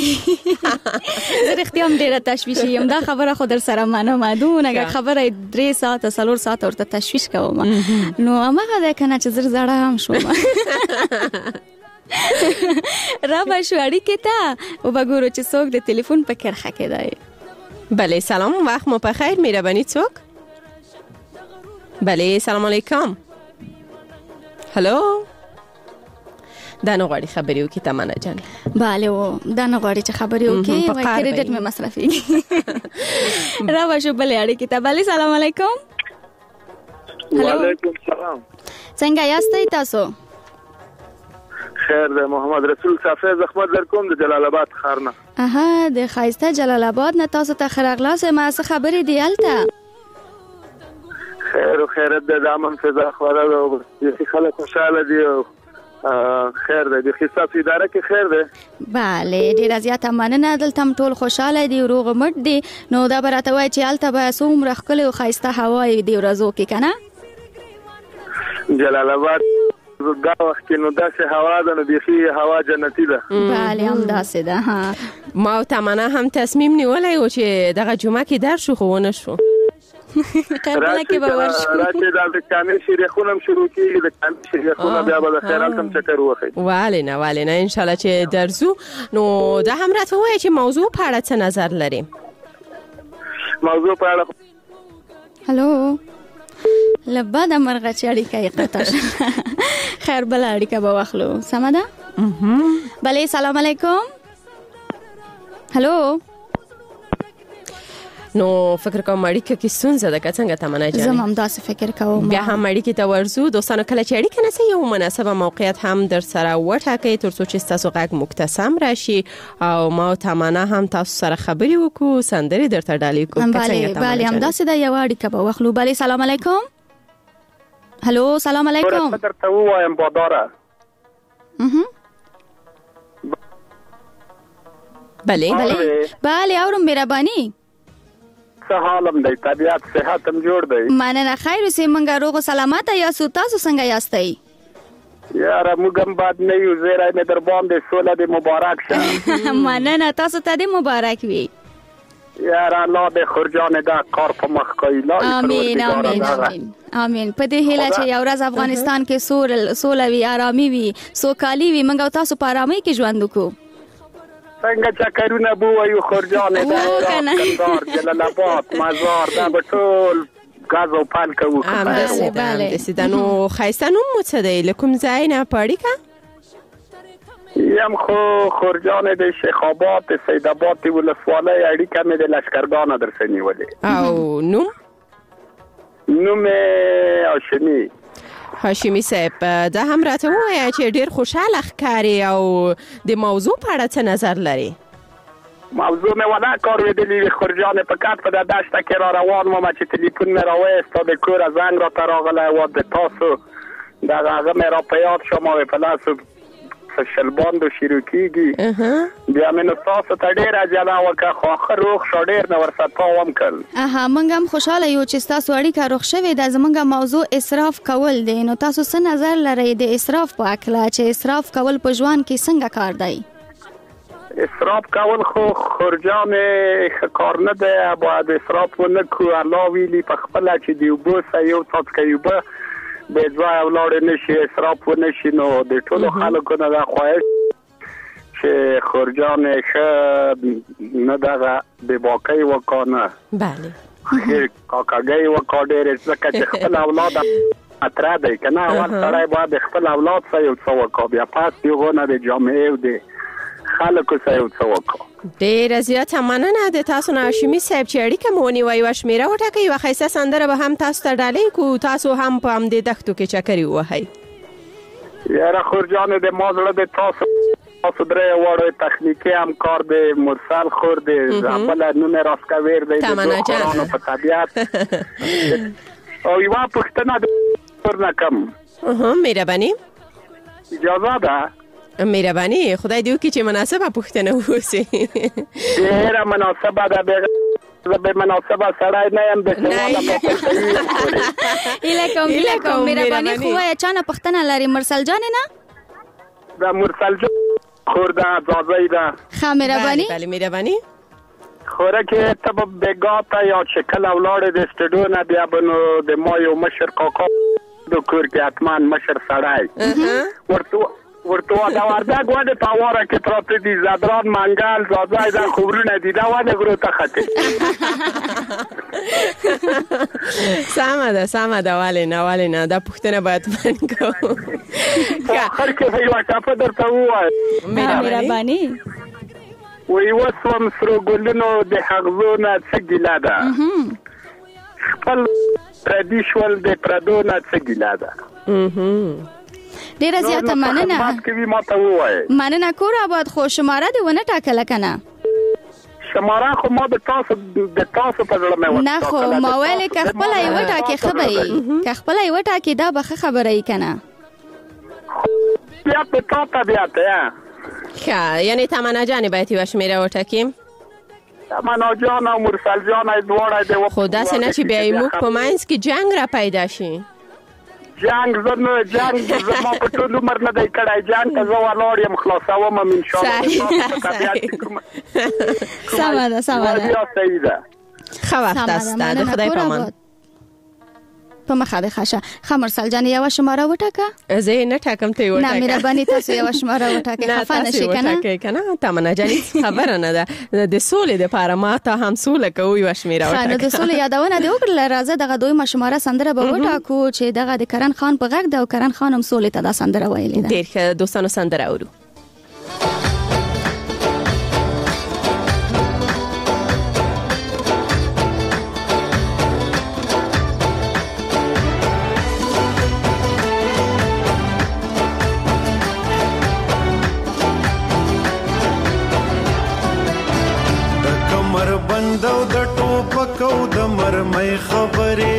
M: زه رښتیا هم ډیره تشویشي یم دا خبره خو در سره مانه مادون اگر خبره درې ساعت څلور ساعت ورته تشویش کوم نو هغه ده کنه چې زر زړه هم شوم را به شو اړیکې ته او وګورو چې څوک د ټلیفون په کرخه کې دی
O: بله سلام وخت مو په خیر مهرباني څوک بله سلام علیکم هلو دا نه غواړي خبرې وکړي تمنا جان
M: بله و دا نه غواړي چې خبرې وکړي وای کریډټ مې مصرفېږي را به شو بلې اړیکې ته بله سلام علیکم
P: وعلیکم سلام
M: څنګه یاستئ تاسو
P: خیر ده محمد رسول صافی زحمت در کوم د جلال آباد ښار نه
M: اها د ښایسته جلال آباد نه تاسو ته ښه راغلاست ما څه خبرې دی هلته
P: خیر او خیرت ده د امن فضا خوره ده او خلک خوشحاله دي او خیر ده د ستاسو اداره کې خیر ده
M: بله ډیره زیاته مننه دلته هم ټول خوشحاله دي روغ مټ دي نو دا به راته وایي چې هلته به څومره ښکلې او ښایسته هوا وي دې ورځو کې که نه
P: جلال آباد دا وخت کې نو داسې هوا ده نو بیخي هوا جنتي ده.
M: بله همداسې ده. ها
O: ما او تمنا هم تصمیم نیولی و چې دغه جمعه کې در شو خو ونه شو.
M: قربانه کې به ورشو.
P: راځي دا د کامل شریخونه هم شروع کیږي، د کامل شریخونه بیا به د خیرات هم چکر وخی.
O: والې نه والې نه ان شاء الله چې درځو. نو دا هم راته وایي چې موضوع په اړه څه نظر لري؟
P: موضوع په اړه
M: هلو لبا د مرغه چې اړیکه یې قطع شوه. خیر بله اړیکه به واخلو. سمه ده؟ بله سلام علیکم. هلو
O: نو فکر کوم اړیکه کې ستونزه ده که څنګه تمنا جانې؟
M: زه هم داسې فکر کوم.
O: بیا هم اړیکې ته ورځو. دوستانو کله چې اړیکه نسئ یو مناسبه موقعیت هم در سره وټاکئ تر څو چې ستاسو غږ مکتسم راشي او ما او تمنا هم تاسو سره خبرې وکړو، سندرې درته ډالۍ کړو.
M: بله بله همداسې ده. یوه اړیکه به واخلو. بله سلام علیکم. هلو سلام علیکم.
P: ورته درته ووایم باداره.
O: بله
M: بله بله اورم مهرباني.
P: څه حالم دی؟ طبیعت صحت هم جوړ دی؟
M: مننه خیر اوسئ. موږ روغ او سلامت یاستو. تاسو څنګه یاستئ؟
P: یاره موږ هم بد نه یو. زیری مې در باندې سوله دې مبارک شه.
M: مننه تاسو ته دې مبارک وي.
P: یاره الله دې خورجانې دا کار په مخ کوي.
M: آمین آمین آمین آمین. په دې هیله چې یو ورځ افغانستان کې سوله وي، آرامي وي، سوکالي وي، موږ تاسو په آرامۍ کې ژوند وکړو.
P: څنګه چکرونه بو وایو خورجانې دا کندهار جلال آباد مزار دا به ټول غاز او پال کوو.
O: بله بله داسې ده. نو ښایسته نوم مو څه دی؟ له کوم ځای نه په اړیکه
P: یم؟ خو خورجانې د شیخ آباد د سید آباد د ولسوالۍ اړیکه مې د لشکرګانو درسه نیولې.
O: او نوم؟
P: نوم یې هاشمي.
O: هاشمي صاحب دا هم راته ووایه چې ډېر خوشحاله ښکاري او د موضوع په اړه څه نظر لري؟
P: موضوع مې ولا کار ویدلی وي خورجانې په کټ په د دشته کې را روان وم چې تلیفون مې راوایست د کوره زنګ راته راغلی و د تاسو دغه هغه مې را په یاد شو. ما وې په لاسو شلباندو شروع کېږي. بیا مې نو تاسو ته ډېره عجله وکړه خو آخر روغ شو. ډېر نه ورسره پام کړل.
M: اها موږ هم خوشحاله یو چې ستاسو اړیکه روغ شوې ده. زموږ موضوع اسراف کول دی. نو تاسو څه نظر لرئ د اسراف په هکله چې اسراف کول په ژوند کې څنګه کار دی؟
P: اسراف کول خو خورجانې ښه کار نه دی. باید اسراف ونه کړو. الله ویلي په خپله چې د اوبو څه یو څاڅکی اوبه بې ځایه ولاړې نه شي، اسراف ونه شي. نو د ټولو خلکو نه دا خواهش چې خورجانې ښه نه دغه بېباکۍ وکړه نه ښې کاکګۍ وکړه ډېرې، ځکه چې خپل اولاد مطرح دی که نه. اول سړی باید د خپل اولاد څه یو څه وکړه، بیا پس د هغو نه د جامعې او د خلکو څه یو څه وکړه.
O: ډېره زیاته مننه د تاسو نه هاشمي صاحب چې اړیکه مو ونیوئ. یوه شمېره وټاکئ، یوه ښایسته سندره به هم تاسو ته ډالۍ کړو، تاسو هم په همدې دښتو کې چکرې ووهئ.
P: یاره خورجانې د ما زړه د تاسو تاسو درې واړو تخنیکي همکار دی، مرسل خور دی، بله نوم یې راسکویر دی، د دوه خورانو په طبیعت. او یوه پوښتنه درنه کوم.
O: مهرباني
P: اجازه ده؟
O: مهرباني خدای دې وکړي چې مناسبه پوښتنه ووسي.
P: ډېره مناسبه ده. زه به مناسبه سړی نه یم. د
M: هیله کوم هیله کوم مهرباني خو وایه چا نه پوښتنه لري؟ مرسل جانې نه؟
P: د مرسل جان خور ده، ځاځی ده.
M: ښه مهرباني.
O: بله مهرباني.
P: خوره کې ته به بېګا ته یا چې کله ولاړې د سټډیو نه بیا به نو د ما یو مشر کاکا د کور کې حتما مشر سړی ورته ورته دا وردګ ونې په هواره کې پراته دي، زدران منګل ځاځی دا خبرونه دي، دا ونې غرو ته ختې.
O: سمه ده سمه ده. ولې نه ولې نه دا پوښتنه باید بند کوو.
P: آخر کې به یوه ټپه درته ووایم.
M: مهرباني.
P: وایي وسوم سرو ګلونو د حغزو نه څه ګیله ده، خپل پردي شول د پردو نه څه ګیله ده.
M: ډیره زیاته مننه. مننه کور آباد. خو شماره دې ونه ټاکله که نه؟
P: شماره خو ما د تاسو د تاسو په زړه مې وټاکله.
M: نه خو ما ویلې که خپله یې وټاکې ښه به یي، که خپله یې وټاکې دا به ښه خبره یي که نه؟
P: بیا په تا طبیعت یا
O: ښه، یعنې تمنا جانې باید یوه شمېره وټاکیم.
P: تمنا جان او مرسل جان دواړه د
O: خو داسې نه چې بیا یې موږ په منځ کې جنګ را پیدا شي.
P: جنگ زنه جنگ زما په ټول عمر نه دی کړای جنگ ته زه ولاړ یم خلاصوم ان شاء الله
M: سمه ده سمه ده
P: صحیح ده
O: خو وخت است د خدای پامان
M: په مخه ده خاشه خمر سلجان یو شماره وټاکه
O: زه نه ټاکم ته وټاکه
M: نه مهرباني تاسو یو شماره وټاکه خفه نشئ کنه
O: کنه تمنا جاني خبره نه ده د سولې د پاره ما ته هم سوله کوي یو شمیره وټاکه
M: خانه د سولې یادونه دی وکړه راځه دغه دوی مشماره سندره به وټاکو چې دغه د کرن خان په غږ د کرن خان هم سولې ته دا سندره ویلې ده
O: ډیر ښه دوستانو سندره اورو
R: بندو د ټوپکو د مرمۍ خبرې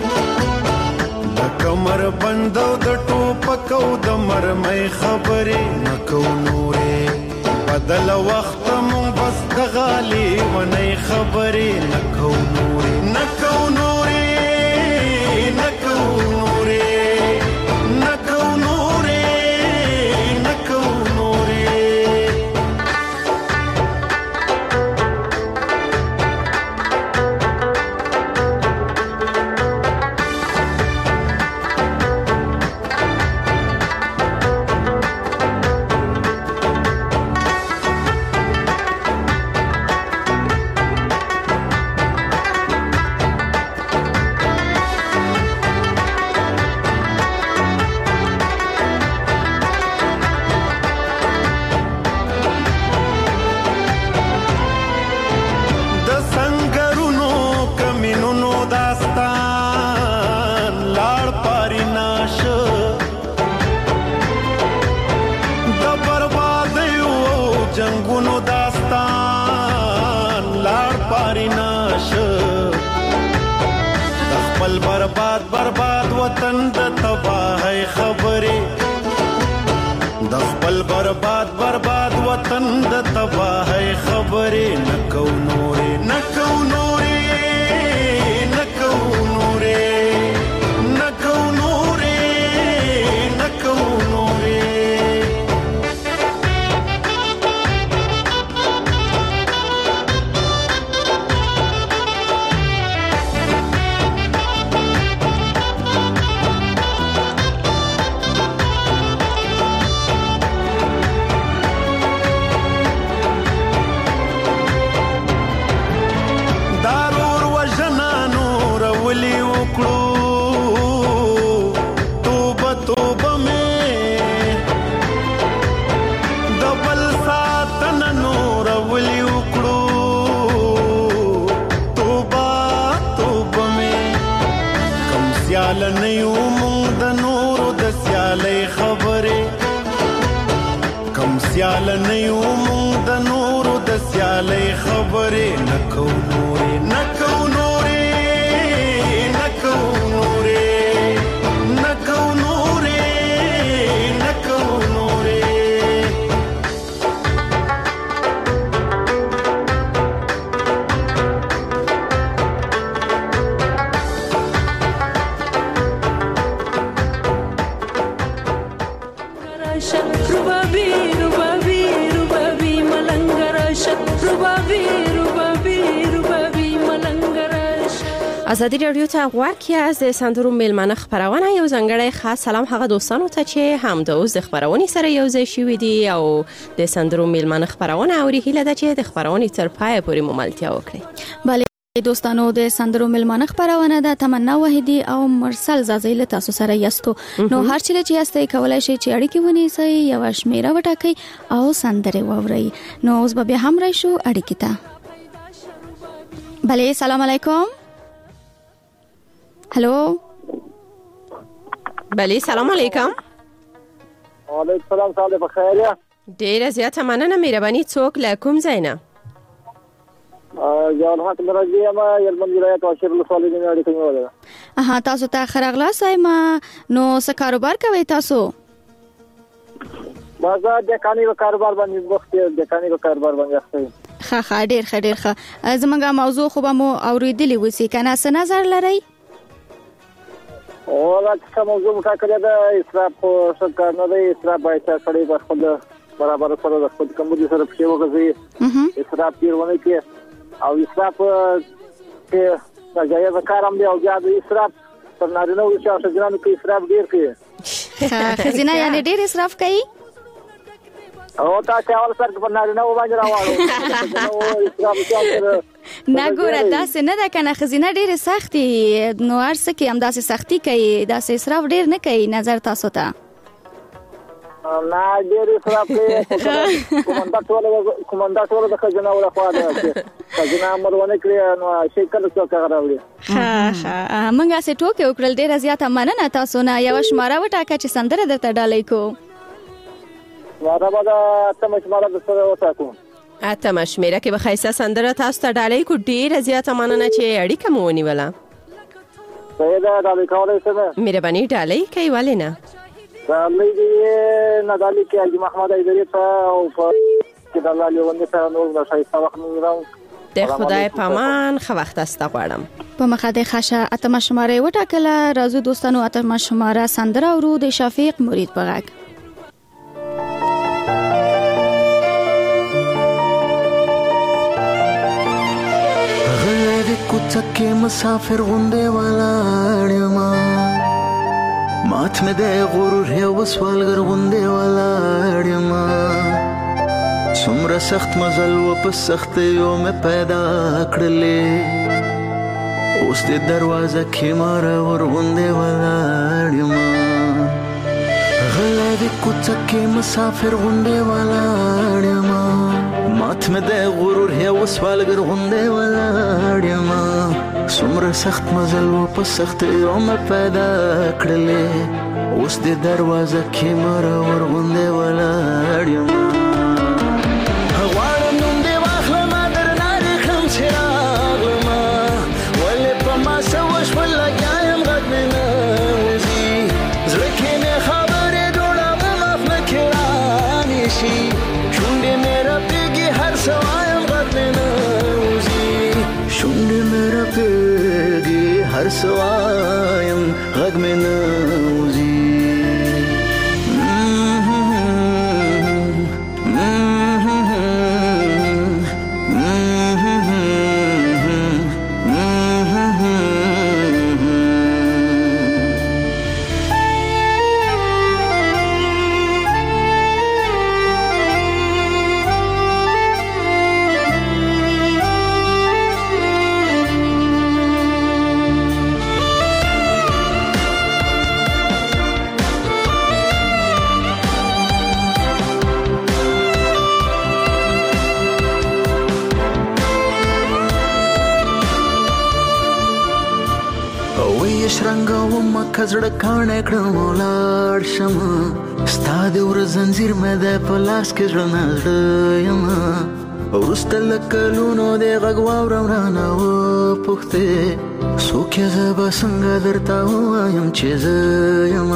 R: لکه مر بندو د ټوپکو د مرمۍ خبرې نکو نورې بدل وخت مون بس د غالي ونې خبرې نکو نورې نکو نورې نکو نورې نکو نورې نکو نورې برباد برباد وطن د تباہی خبرې د خپل برباد برباد وطن د تباہی خبرې نکو نورې نکو نورې نکو نورې نکو نورې نکو نورې سیال نیو مونږ د نورو د سیالۍ خبرې نکو نورې نکو نورې نکو نورې نکو نورې نکو نورې
O: ازادي رادیو ته غواړی از د سندرو میلمانه خبرونه یو ځنګړی خاص سلام هغه دوستانو ته چې هم د اوس د خبرونې سره یو ځای شوي دي او د سندرو میلمانه خبرونه اوري هیله ده چې د خبرونې تر پای پورې مملتیا وکړي.
M: بله دوستانو د سندرو میلمانه خبرونه د تمنا وحیدی او مرسل زازی له تاسو سره یاستو نو هر چیرې چې یاستئ کولای شئ چې اړیکې ونیسئ یو شمیره وټاکئ او سندره واورئ. نو اوس به بیا هم راشو اړیکې ته. بله سلام علیکم. هلو
O: بله سلام علیکم.
S: وعلیکم السلام. سلام په خیر یا
O: ډیره زیاته مننه. مهرباني څوک له کوم ځای نه؟
S: جوال حق درځي ما یلمن ولایت واشر لسوالې نه اړیکې نیولې.
M: اها تاسو ته خراغلا سایما نو څه کاروبار کوي تاسو؟
S: بازار د کاني کاروبار باندې وخت د کاني کاروبار باندې اخته.
M: ښه ښه ډیر ښه ډیر ښه. زمونږه موضوع خو به مو اوریدلې وسی کنه څه نظر لرئ؟
S: او دا څه موضوع مټاکله ده اسراف خو څنګه نه دی اسراف باید سړی په خپل برابر سره د خپل کمبودي سره په وګوري اسراف پیرونه کې او اسراف چې ناجایز کار هم دی او بیا د اسراف پر نارینه او شاوخوا کې اسراف ډیر کوي
M: خزینه یعنی ډیر اسراف کوي
S: او تاسو اول سر په نارینه و باندې راوړو
M: نه ګوره داسې نه ده کنه خزینه ډېرې سختي نو هر څه کې همداسې سختي کوي داسې اسراف ډېر نه کوي نظر تاسو ته
S: نه ډېر اسراف کوي کومنده ټول کومنده ټول د خزینه ولا خوا ده خزینه امرونه کړی نو شي کله څو کار راوړي
M: ها ها موږ اسې ټوکې وکړل ډېر زیاته مننه تاسو نه یو شماره وټاکه چې سندره درته ډالۍ کو
S: مرحبا دا اتمه شماره د سره وټاکو
O: اتمه شماره کې به خیسه سندره تاسو ته ډالۍ کو ډیره زیاته مننه چې اړیکه مو ونیوله
S: سیدا ډالۍ کولای شم
O: مهرباني ډالۍ کوي ولې نه
S: ډالۍ دې نه ډالۍ کې اجي محمد ایدری ته او چې ډالۍ ونه ته نور د شایسته وخت نه راو
O: د خدای پامان خو وخت است غواړم
M: په مخه د خاصه اتمه شماره وټاکله راځو دوستانو اتمه شماره سندره ورو د شفیق مرید بغاک
T: کوڅه مسافر غونډه ولاړما مات مې د غرور یو سوالګر غونډه ولاړما څومره سخت مزل و په سخت یو مې پیدا کړلې اوس د دروازه کې مار ور غونډه ولاړما غلا د کوڅه مسافر غونډه ولاړما مات مې د غرور یو سوالګر غونډه ولاړما څومره سخت مزل و په سخت یو مې پیدا کړلې اوس د دروازه کې مار ور غونډه ولاړما غواړم نوم دې واخلم درنه رخم چې راغلم ولې په ما څه وشول لګیا یم غږ مې نه وځي زړه کې مې خبرې جوړوم اف نه کې رانیشي شونډې مې رپېږي هر څه وایم غږ مې نه وځي شونډې مې رپېږي هر څه وایم غږ مې نه وځي کزړه کانه کړم لاړ شم ستا د ور زنجیر مې د پلاس کې ژوند یم ورسته لکلونو د غږ واورم رانه و پوښتې څوک یې زه به څنګه درته ووایم چې زه یم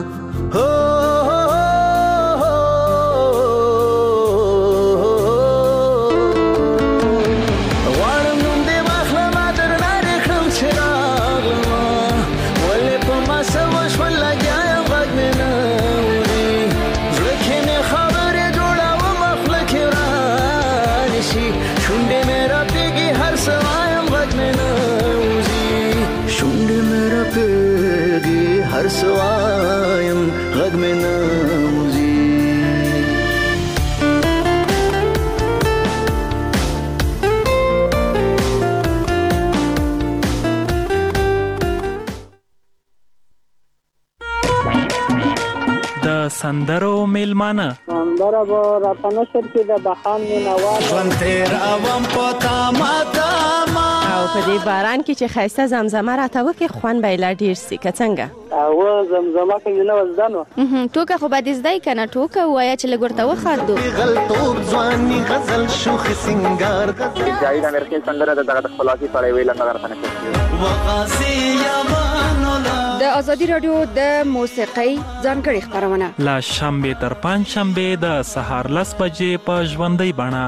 T: هر سوایم غږ مې نه وځي
L: د سندرو میلمانه
S: سندره به راته نشر کې د بخان مینوال
T: ژوند تېر اوم په تامه تامه
O: او په دې باران کې چې ښایسته زمزمه راته وکړي خوند به یې لا ډېر سي که څنګه
S: او زمزمه کې نه وزدان و
M: ټوکه خو به دې زده یې که نه ټوکه ووایه چې لږ ورته وخاندو
T: غلطوب ځواني غزل شوخ سینګار
S: جاوید امریکایي سندره د دغه د خپلواکۍ په اړه ویل نه راته نشر
N: د ازادي رادیو د موسیقۍ ځانګړي خبرونه
L: لا شنبه تر پنځ شنبه د سهار لس بجې په ژوندۍ بڼه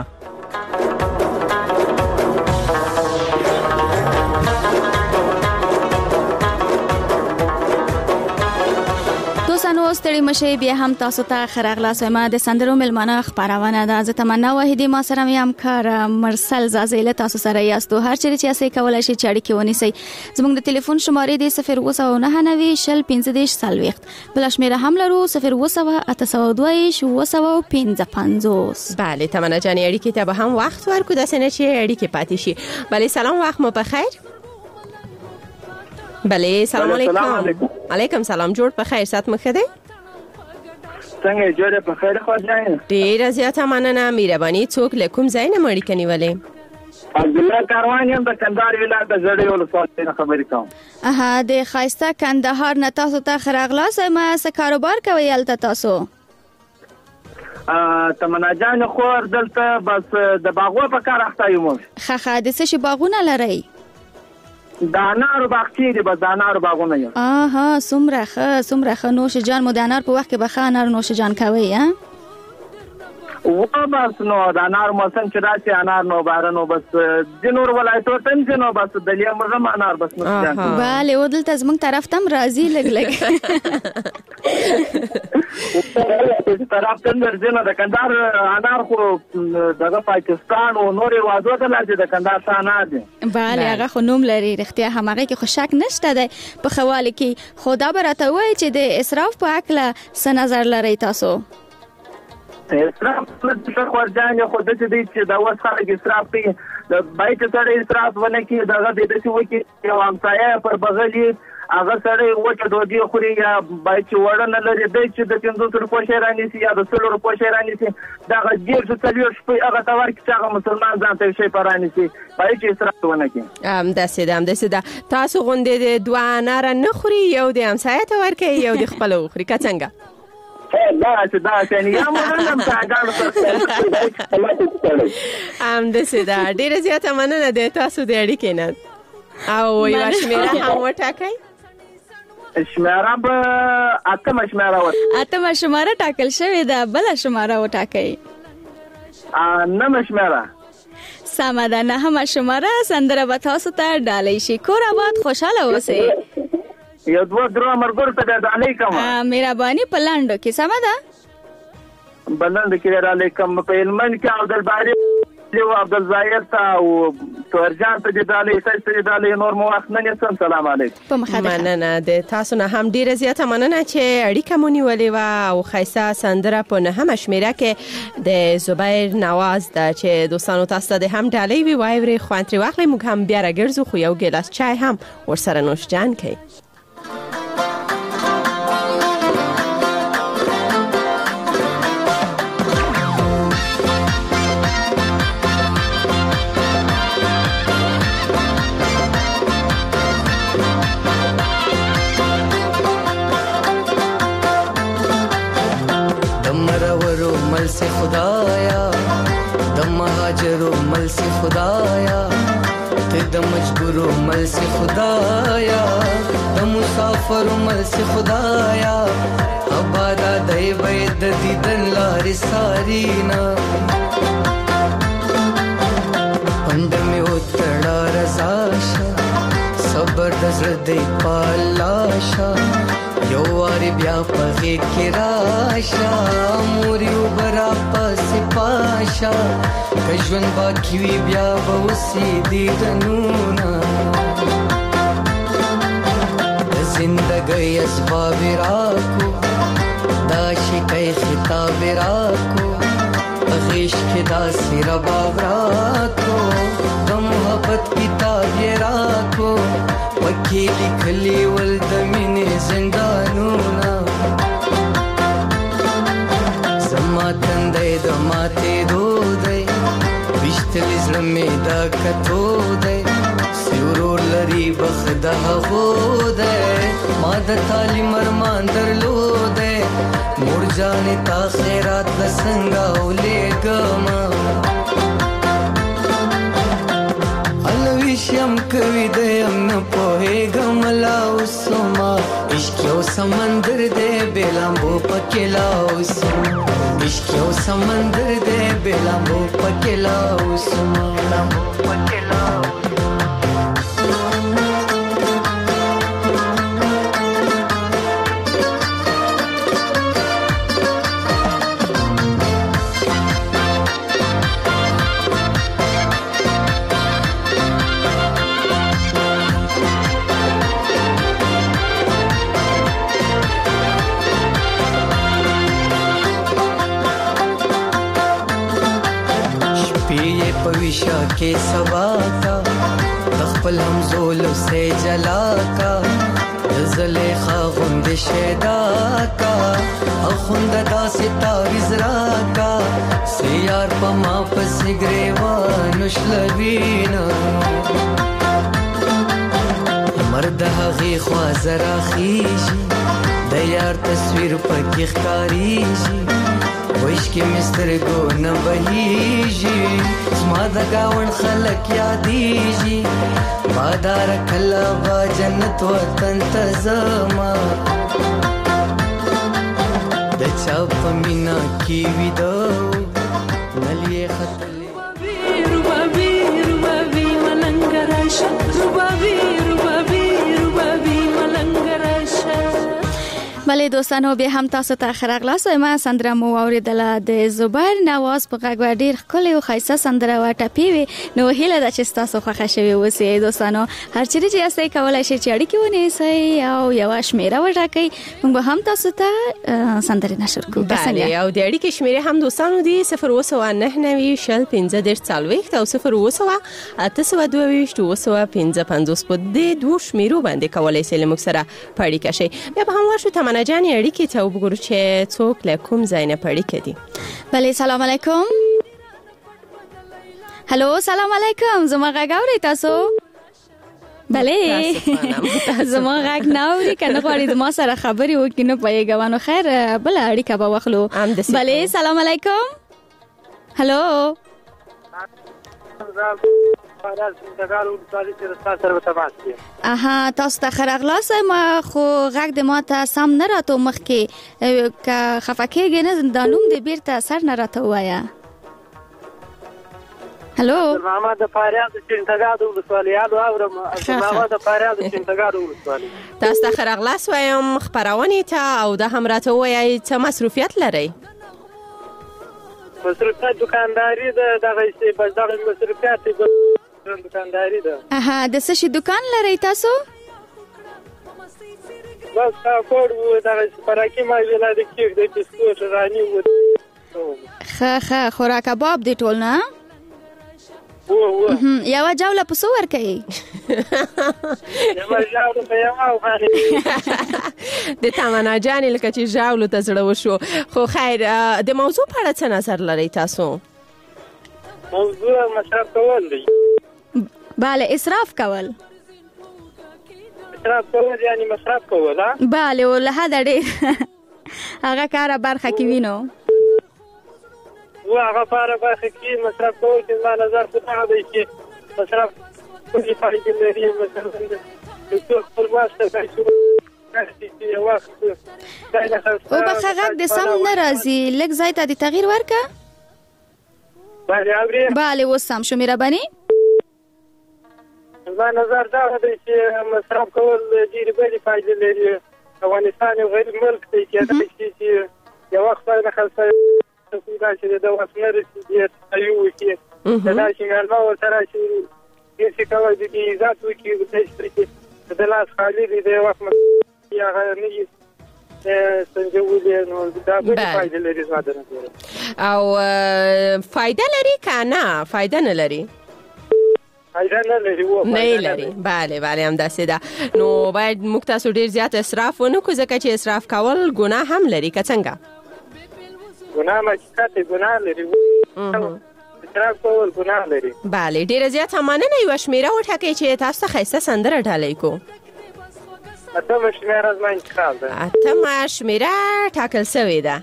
M: ستړي مشه بیا هم تاسو ته خراغلاس ما د سندرو ملمانه خبرونه ده. زه تمنا وحیدی ما سره یم کار مرسل زازیله تاسو سره یاستو. هر چیرې چې اسې کولای شي چې اړیکه ونیسئ. زموږ د ټلیفون شمارې دی صفر اووه سوه نهه نوي شل پنځه دېرش څلوېښت. بله شمېره هم لرو صفر اووه سوه اته سوه دوه ویشت اووه سوه پنځه پنځوس.
O: بله تمنا جانې اړیکې ته به هم وخت ورکو داسې نه چې اړیکې پاتې شي. بله سلام وخت مو بخیر. بله سلام علیکم. علیکم سلام جوړ په خیر سات مخه دی.
U: څنګه جوړ په خیر خو ځای.
O: ډیره زیاته مننه مهرباني. څوک له کوم ځای نه مړی کنيولې؟
U: عبدالله کاروان یم د کندهار ولایت د زړې ولسوالۍ نه خبرې کوم.
M: اها د خایسته کندهار نه تاسو ته خراغلاس ما څه کاروبار کوي الته تاسو؟
U: ا تمنا جان خو دلته بس د باغو په کار اخته یم.
M: خخه د څه شي باغونه لري؟
U: د انارو باغچې دي بس د انارو باغونه یم.
M: اها سمره خه سمره خه نوش جان مو د انار په وخت کې به خه انار نوش جان کوي ها.
U: و بس نو د انار موسم چې راشي انار نو بارنو بس د نور ولایتو تم چې نو بس د لیم رم انار بس نو ځان.
M: bale ودل ته زمونږ طرف تم راضي لګ لګ.
U: طرف تم ورځنه د کندهار انار خو دغه پاکستان او نورې وادو ته لږ د کندهار ثانه دي.
M: bale هغه خو نوم لري رښتیا همغه کې خو شک نشته ده په خواله کې. خدا برته وای چې د اسراف په اکله څه نظر لري تاسو؟
U: اسراف څه خورځان خو د دې چې دا وس خلک اسراف کوي د بایټ سره اسراف ونه کوي دغه د دې وکی یو همسایه پر بغلی هغه سره وچه دوی خوري یا بایټ وړنه لري د چې د پنځوس روپو شی رانیسي یا د سل روپو شی رانیسي دغه ډیر څه تلو شپې هغه تور کې هغه مسلمان ځان ته شی پرانیسي بایټ اسراف ونه کوي.
O: ام داسې ده ام داسې ده. تاسو غونډې د دوه نار نه خوري یو د همسایه ته ورکي یو د خپل خوري که څنګه؟
U: دا چې دا چې نه یم ولنم څنګه
O: ام داسې ده. ډیره زیاته مننه د تاسو د اړیکې نه او یو شمیره هم وټاکئ.
U: شمیره به اتمه شمیره وټاکئ.
M: اتمه شمیره ټاکل شوې ده. بله شمیره وټاکئ.
U: نهمه شمیره.
M: سمه ده. نهمه شمیره سندره به تاسو ته ډالۍ شي. کور آباد خوشحاله اوسئ.
U: یو دوه درو مرګور ته د علیکم
M: مهرباني په لاندو کې سمه ده.
U: بلند کې د علیکم په علمن کې عبد الباری او عبد الزاهر ته او تورجان ته د علی سید د علی نور مو وخت نه نسم. سلام علیکم.
O: مننه د تاسو نه هم ډیره زیاته مننه چې اړیکه مو نیولې و او خیسه سندره په نهمه شمیره کې د زبیر نواز ده چې دوستانو تاسو ته هم ډالۍ وی وایوري خوانتري واخلې موږ هم بیا راګرځو خو یو ګلاس چای هم ورسره نوش جان کړئ.
V: مل سے خدایا د مهاجرو مل سے خدایا ته د مجبورو مل سے خدایا د مسافرو مل سے خدایا آباد دای بيد دیدن لار سارینا پند می وتړه رضاشا صبر د زړه پالاشا یو واری بیا پغې کې راشا موري وبرا پسې پاشا کژون باقی وی بیا وسی دی دنونا زندګي اسباب راکو دا شي خطاب راکو غیش کې دا سیر باب راکو د محبت کتاب راکو وکی لیکلی ول د مینې زندانونه زما تندې د ماته دودې وشتل زړه مې دا کتو دې سیورور لري بخدا غوده ما د تعلیم ارمان درلوده مور جانې تا خیرات لسنګا ولېګما الویشم کوي د ام نه پوهېږم لا اوسما عشق یو سمندر دی بېلامبو پکې لا اوسما عشق یو سمندر دی بېلامبو پکې لا اوسما لامبو پکې لا پویشا کې سبا کا خپل هم زول سے جلا کا زلیخا غند شیدا کا اخوند دا ستاویز را کا سیار پا ما پس گریوانش لوینا مرد حقی خواز را خیجی دیار تصویر پا کی خکاریجی وشکی مستر گو نبهیجی زما دا گاون خلق یادیجی مادار کلا با جنت وطن تزما د چاپ مینا کی ویدو نلی خط
Q: ربابی ربابی ملنگراشا ربابی ربابی ربابی ملنگراشا.
M: بله دوستانو بیا هم تاسو ته خیر غلاس ما سندره مو اوریدله د زبیر نواز په غږ ډیر ښکلی او ښایسته سندره و ټپی وي نو هیله ده چې تاسو خوښه شوي اوسئ دوستانو هر چیرې چې یاستئ کولی شئ چې اړیکې ونیسئ او یوه شمیره وټاکئ موږ به هم تاسو ته سندرې نشر کوو.
O: بله او د اړیکې شمیرې هم دوستانو دي صفر اوه سوه نهه نوي شل پنځه دېرش څلوېښت او صفر اوه سوه اته سوه دوه ویشت اوه سوه پنځه پنځوس په دې دوو شمیرو باندې کولی شئ له موږ سره په اړیکه شئ. بیا به هم ورشو تمنا جانی اړیکې ته وګورو چې څوک له کوم ځای نه په اړیکه دي.
M: بله سلام علیکم. هلو سلام علیکم زما غږ اورئ تاسو؟ بله زما غږ نه اوري که نه غواړي زما سره خبرې وکړي نه پوهېږم نو خیر بله اړیکه به واخلو. بله سلام علیکم. هلو اها تاسو ته خیر غلاس ما خو غږ د ما ته سم نه راته مخکې که خفه کېږې نه دا نوم دې بیرته سر نه راته ووایه.
U: هلو محمد د فاریاب د چینټګاد ولسوالۍ یادو اورم محمد د فاریاب د چینټګاد ولسوالۍ.
O: تاسو ته خیر غلاس وایم خپرونې ته او دا هم راته ووایئ څه مصروفیت لرئ؟
U: مصروفیت دکانداري ده دغه بس دغه مصروفیت دکانداري ده.
M: اها د څه شي دکان لرئ تاسو؟
U: بس کاکوړ و دغه خوراکي مایویلا د کیک د بسکوټ راني و.
M: ښه ښه خوراک کباب دی ټول نه؟ یوه جوله په څو ورکوي؟
U: یوه جوله په یوه افغانۍ.
O: د تمنا جانې لکه چې ژاولو ته زړه وشو. خو خیر د موضوع په اړه څه نظر لرئ تاسو؟
U: موضوع مصرف کول دی.
M: بله اسراف کول.
U: اسراف کول یعنی مصرف کول ها؟
M: بله و له حده ډېر هغه کاره برخه کې وینو.
U: و هغه پاره برخه کې مصرف کول چې زما نظر خو دغه دی چې مصرف کومې فایدې لري مثلا د څو خپل معاش ته پیسې
M: وبخښه غږ دې سم نه راځي لږ ځای ته دې تغییر ورکړه.
U: بله اورې؟
M: بله اوس سم شو مهرباني.
U: زما نظر دغه دی چې مصرف کول ډېرې بلې فایدې لري. افغانستان یو غریب ملک دی کېدای شي چې یوه خدای نخلصه دا چې د وخت نه رسېږي تایو وکړي دا چې مېلمه ورسره چې هېڅ کولی د دې عزت وکړي چې د لاس خالي دی د وخت هغه نه وي سنجولي نو دا بلې فایدې لري زما د نظره.
O: او فایده لري که نه فایده نه لري؟
U: فایده نه لري
O: نه لري. بله بله همداسې ده. نو باید موږ تاسو ډېر زیات اسراف ونه کړو ځکه چې اسراف کول ګناه هم لري که څنګه؟
U: ګناه حقیقت ګناه لري. اسراف کول ګناه لري.
O: بله ډېره زیاته مننه. یوه شمیره وټاکئ چې تاسو ته ښایسته سندره ډالۍ کړو.
U: اتمه شمیره زما انتخاب ده.
O: اتمه شمیره ټاکل سوې ده.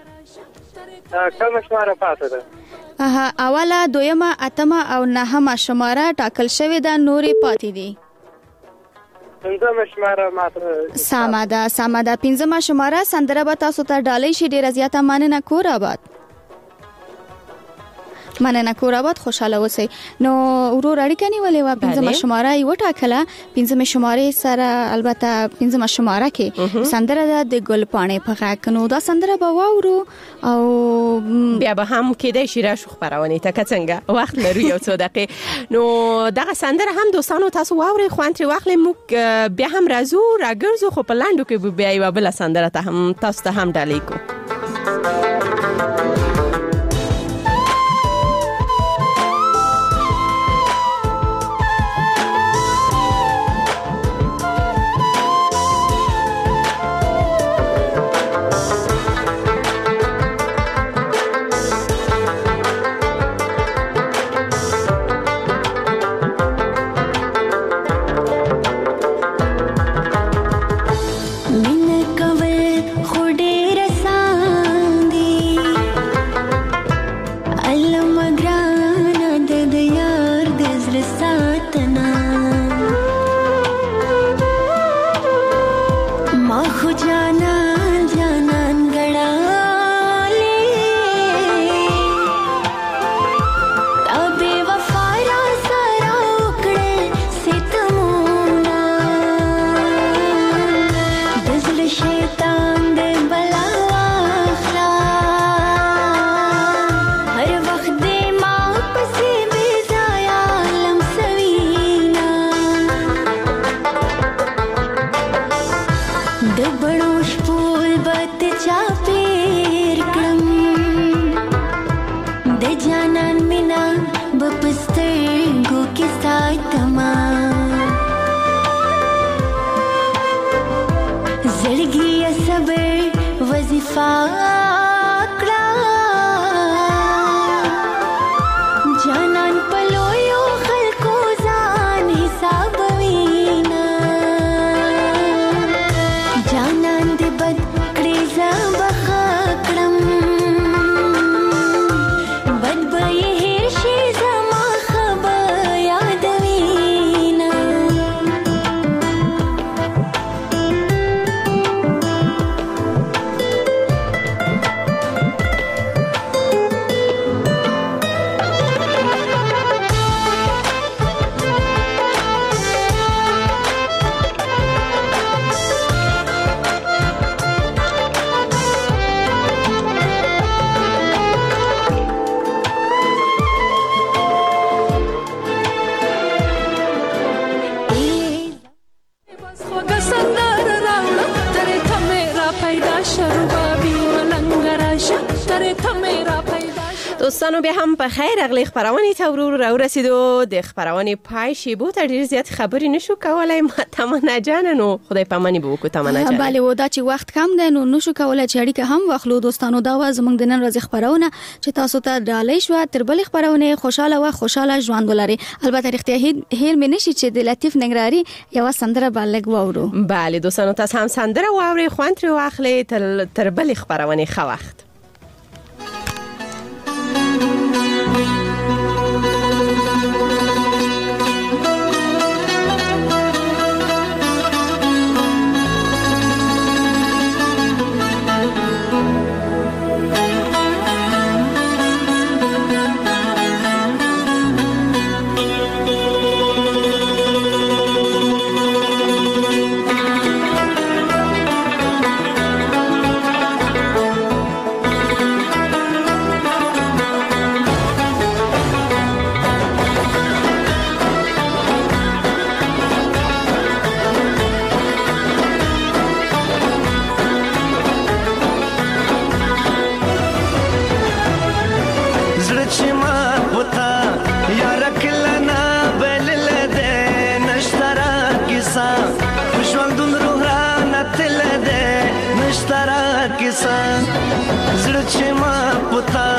U: کومه شماره پاته ده؟
M: اها اوله دویمه اتمه او نهمه شماره ټاکل شوې ده نورې پاتې دي.
U: پنځمه شماره ماته
M: سمه ده سمه ده. پنځمه شماره سندره به تاسو ته ډالۍ شي. ډېره زیاته مننه. کور آباد. مننه کور آباد خوشاله اوسئ. نو ورور اړیکه نیولې وه پنځمه شماره یې وټاکله. پنځمه شمارې سره البته پنځمه شماره کې سندره ده د ګل پاڼې په غږ. نو دا سندره به واورو او
O: بیا به هم کېدای شي راشو خپرونې ته که څنګه وخت لرو یو څو دقیقې. نو دغه سندره هم دوستانو تاسو واورئ خوند ترې واخلئ. موږ بیا هم راځو راګرځو خو په لنډو کې به بیا یوه بله سندره ته هم تاسو ته هم ډالۍ کړو. دوستانو بیا هم په خیر اغلی خبرونه ته ورور را ورسېدو د خبرونه پای شیبو ته ډیر زیات خبرې نشو کولای ما تمنا جاننو خدای پامانی به وکړو تمنا جان
M: بله و دا چې وخت کم دی نو نشو کولای چې اړیکه هم واخلو دوستانو دا و زموږ د نن ورځې خبرونه چې تاسو ته ډالۍ شو تر بل خبرونه خوشاله و خوشاله ژوند ولري البته رښتیا هیر مې نشي چې د لطیف ننګرهاري یو سندره بالګ وورو
O: بله دوستانو تاسو هم سندره واوري خوان تر واخلې تر تر بل خبرونه خو وخت
V: زړه چې ما پتا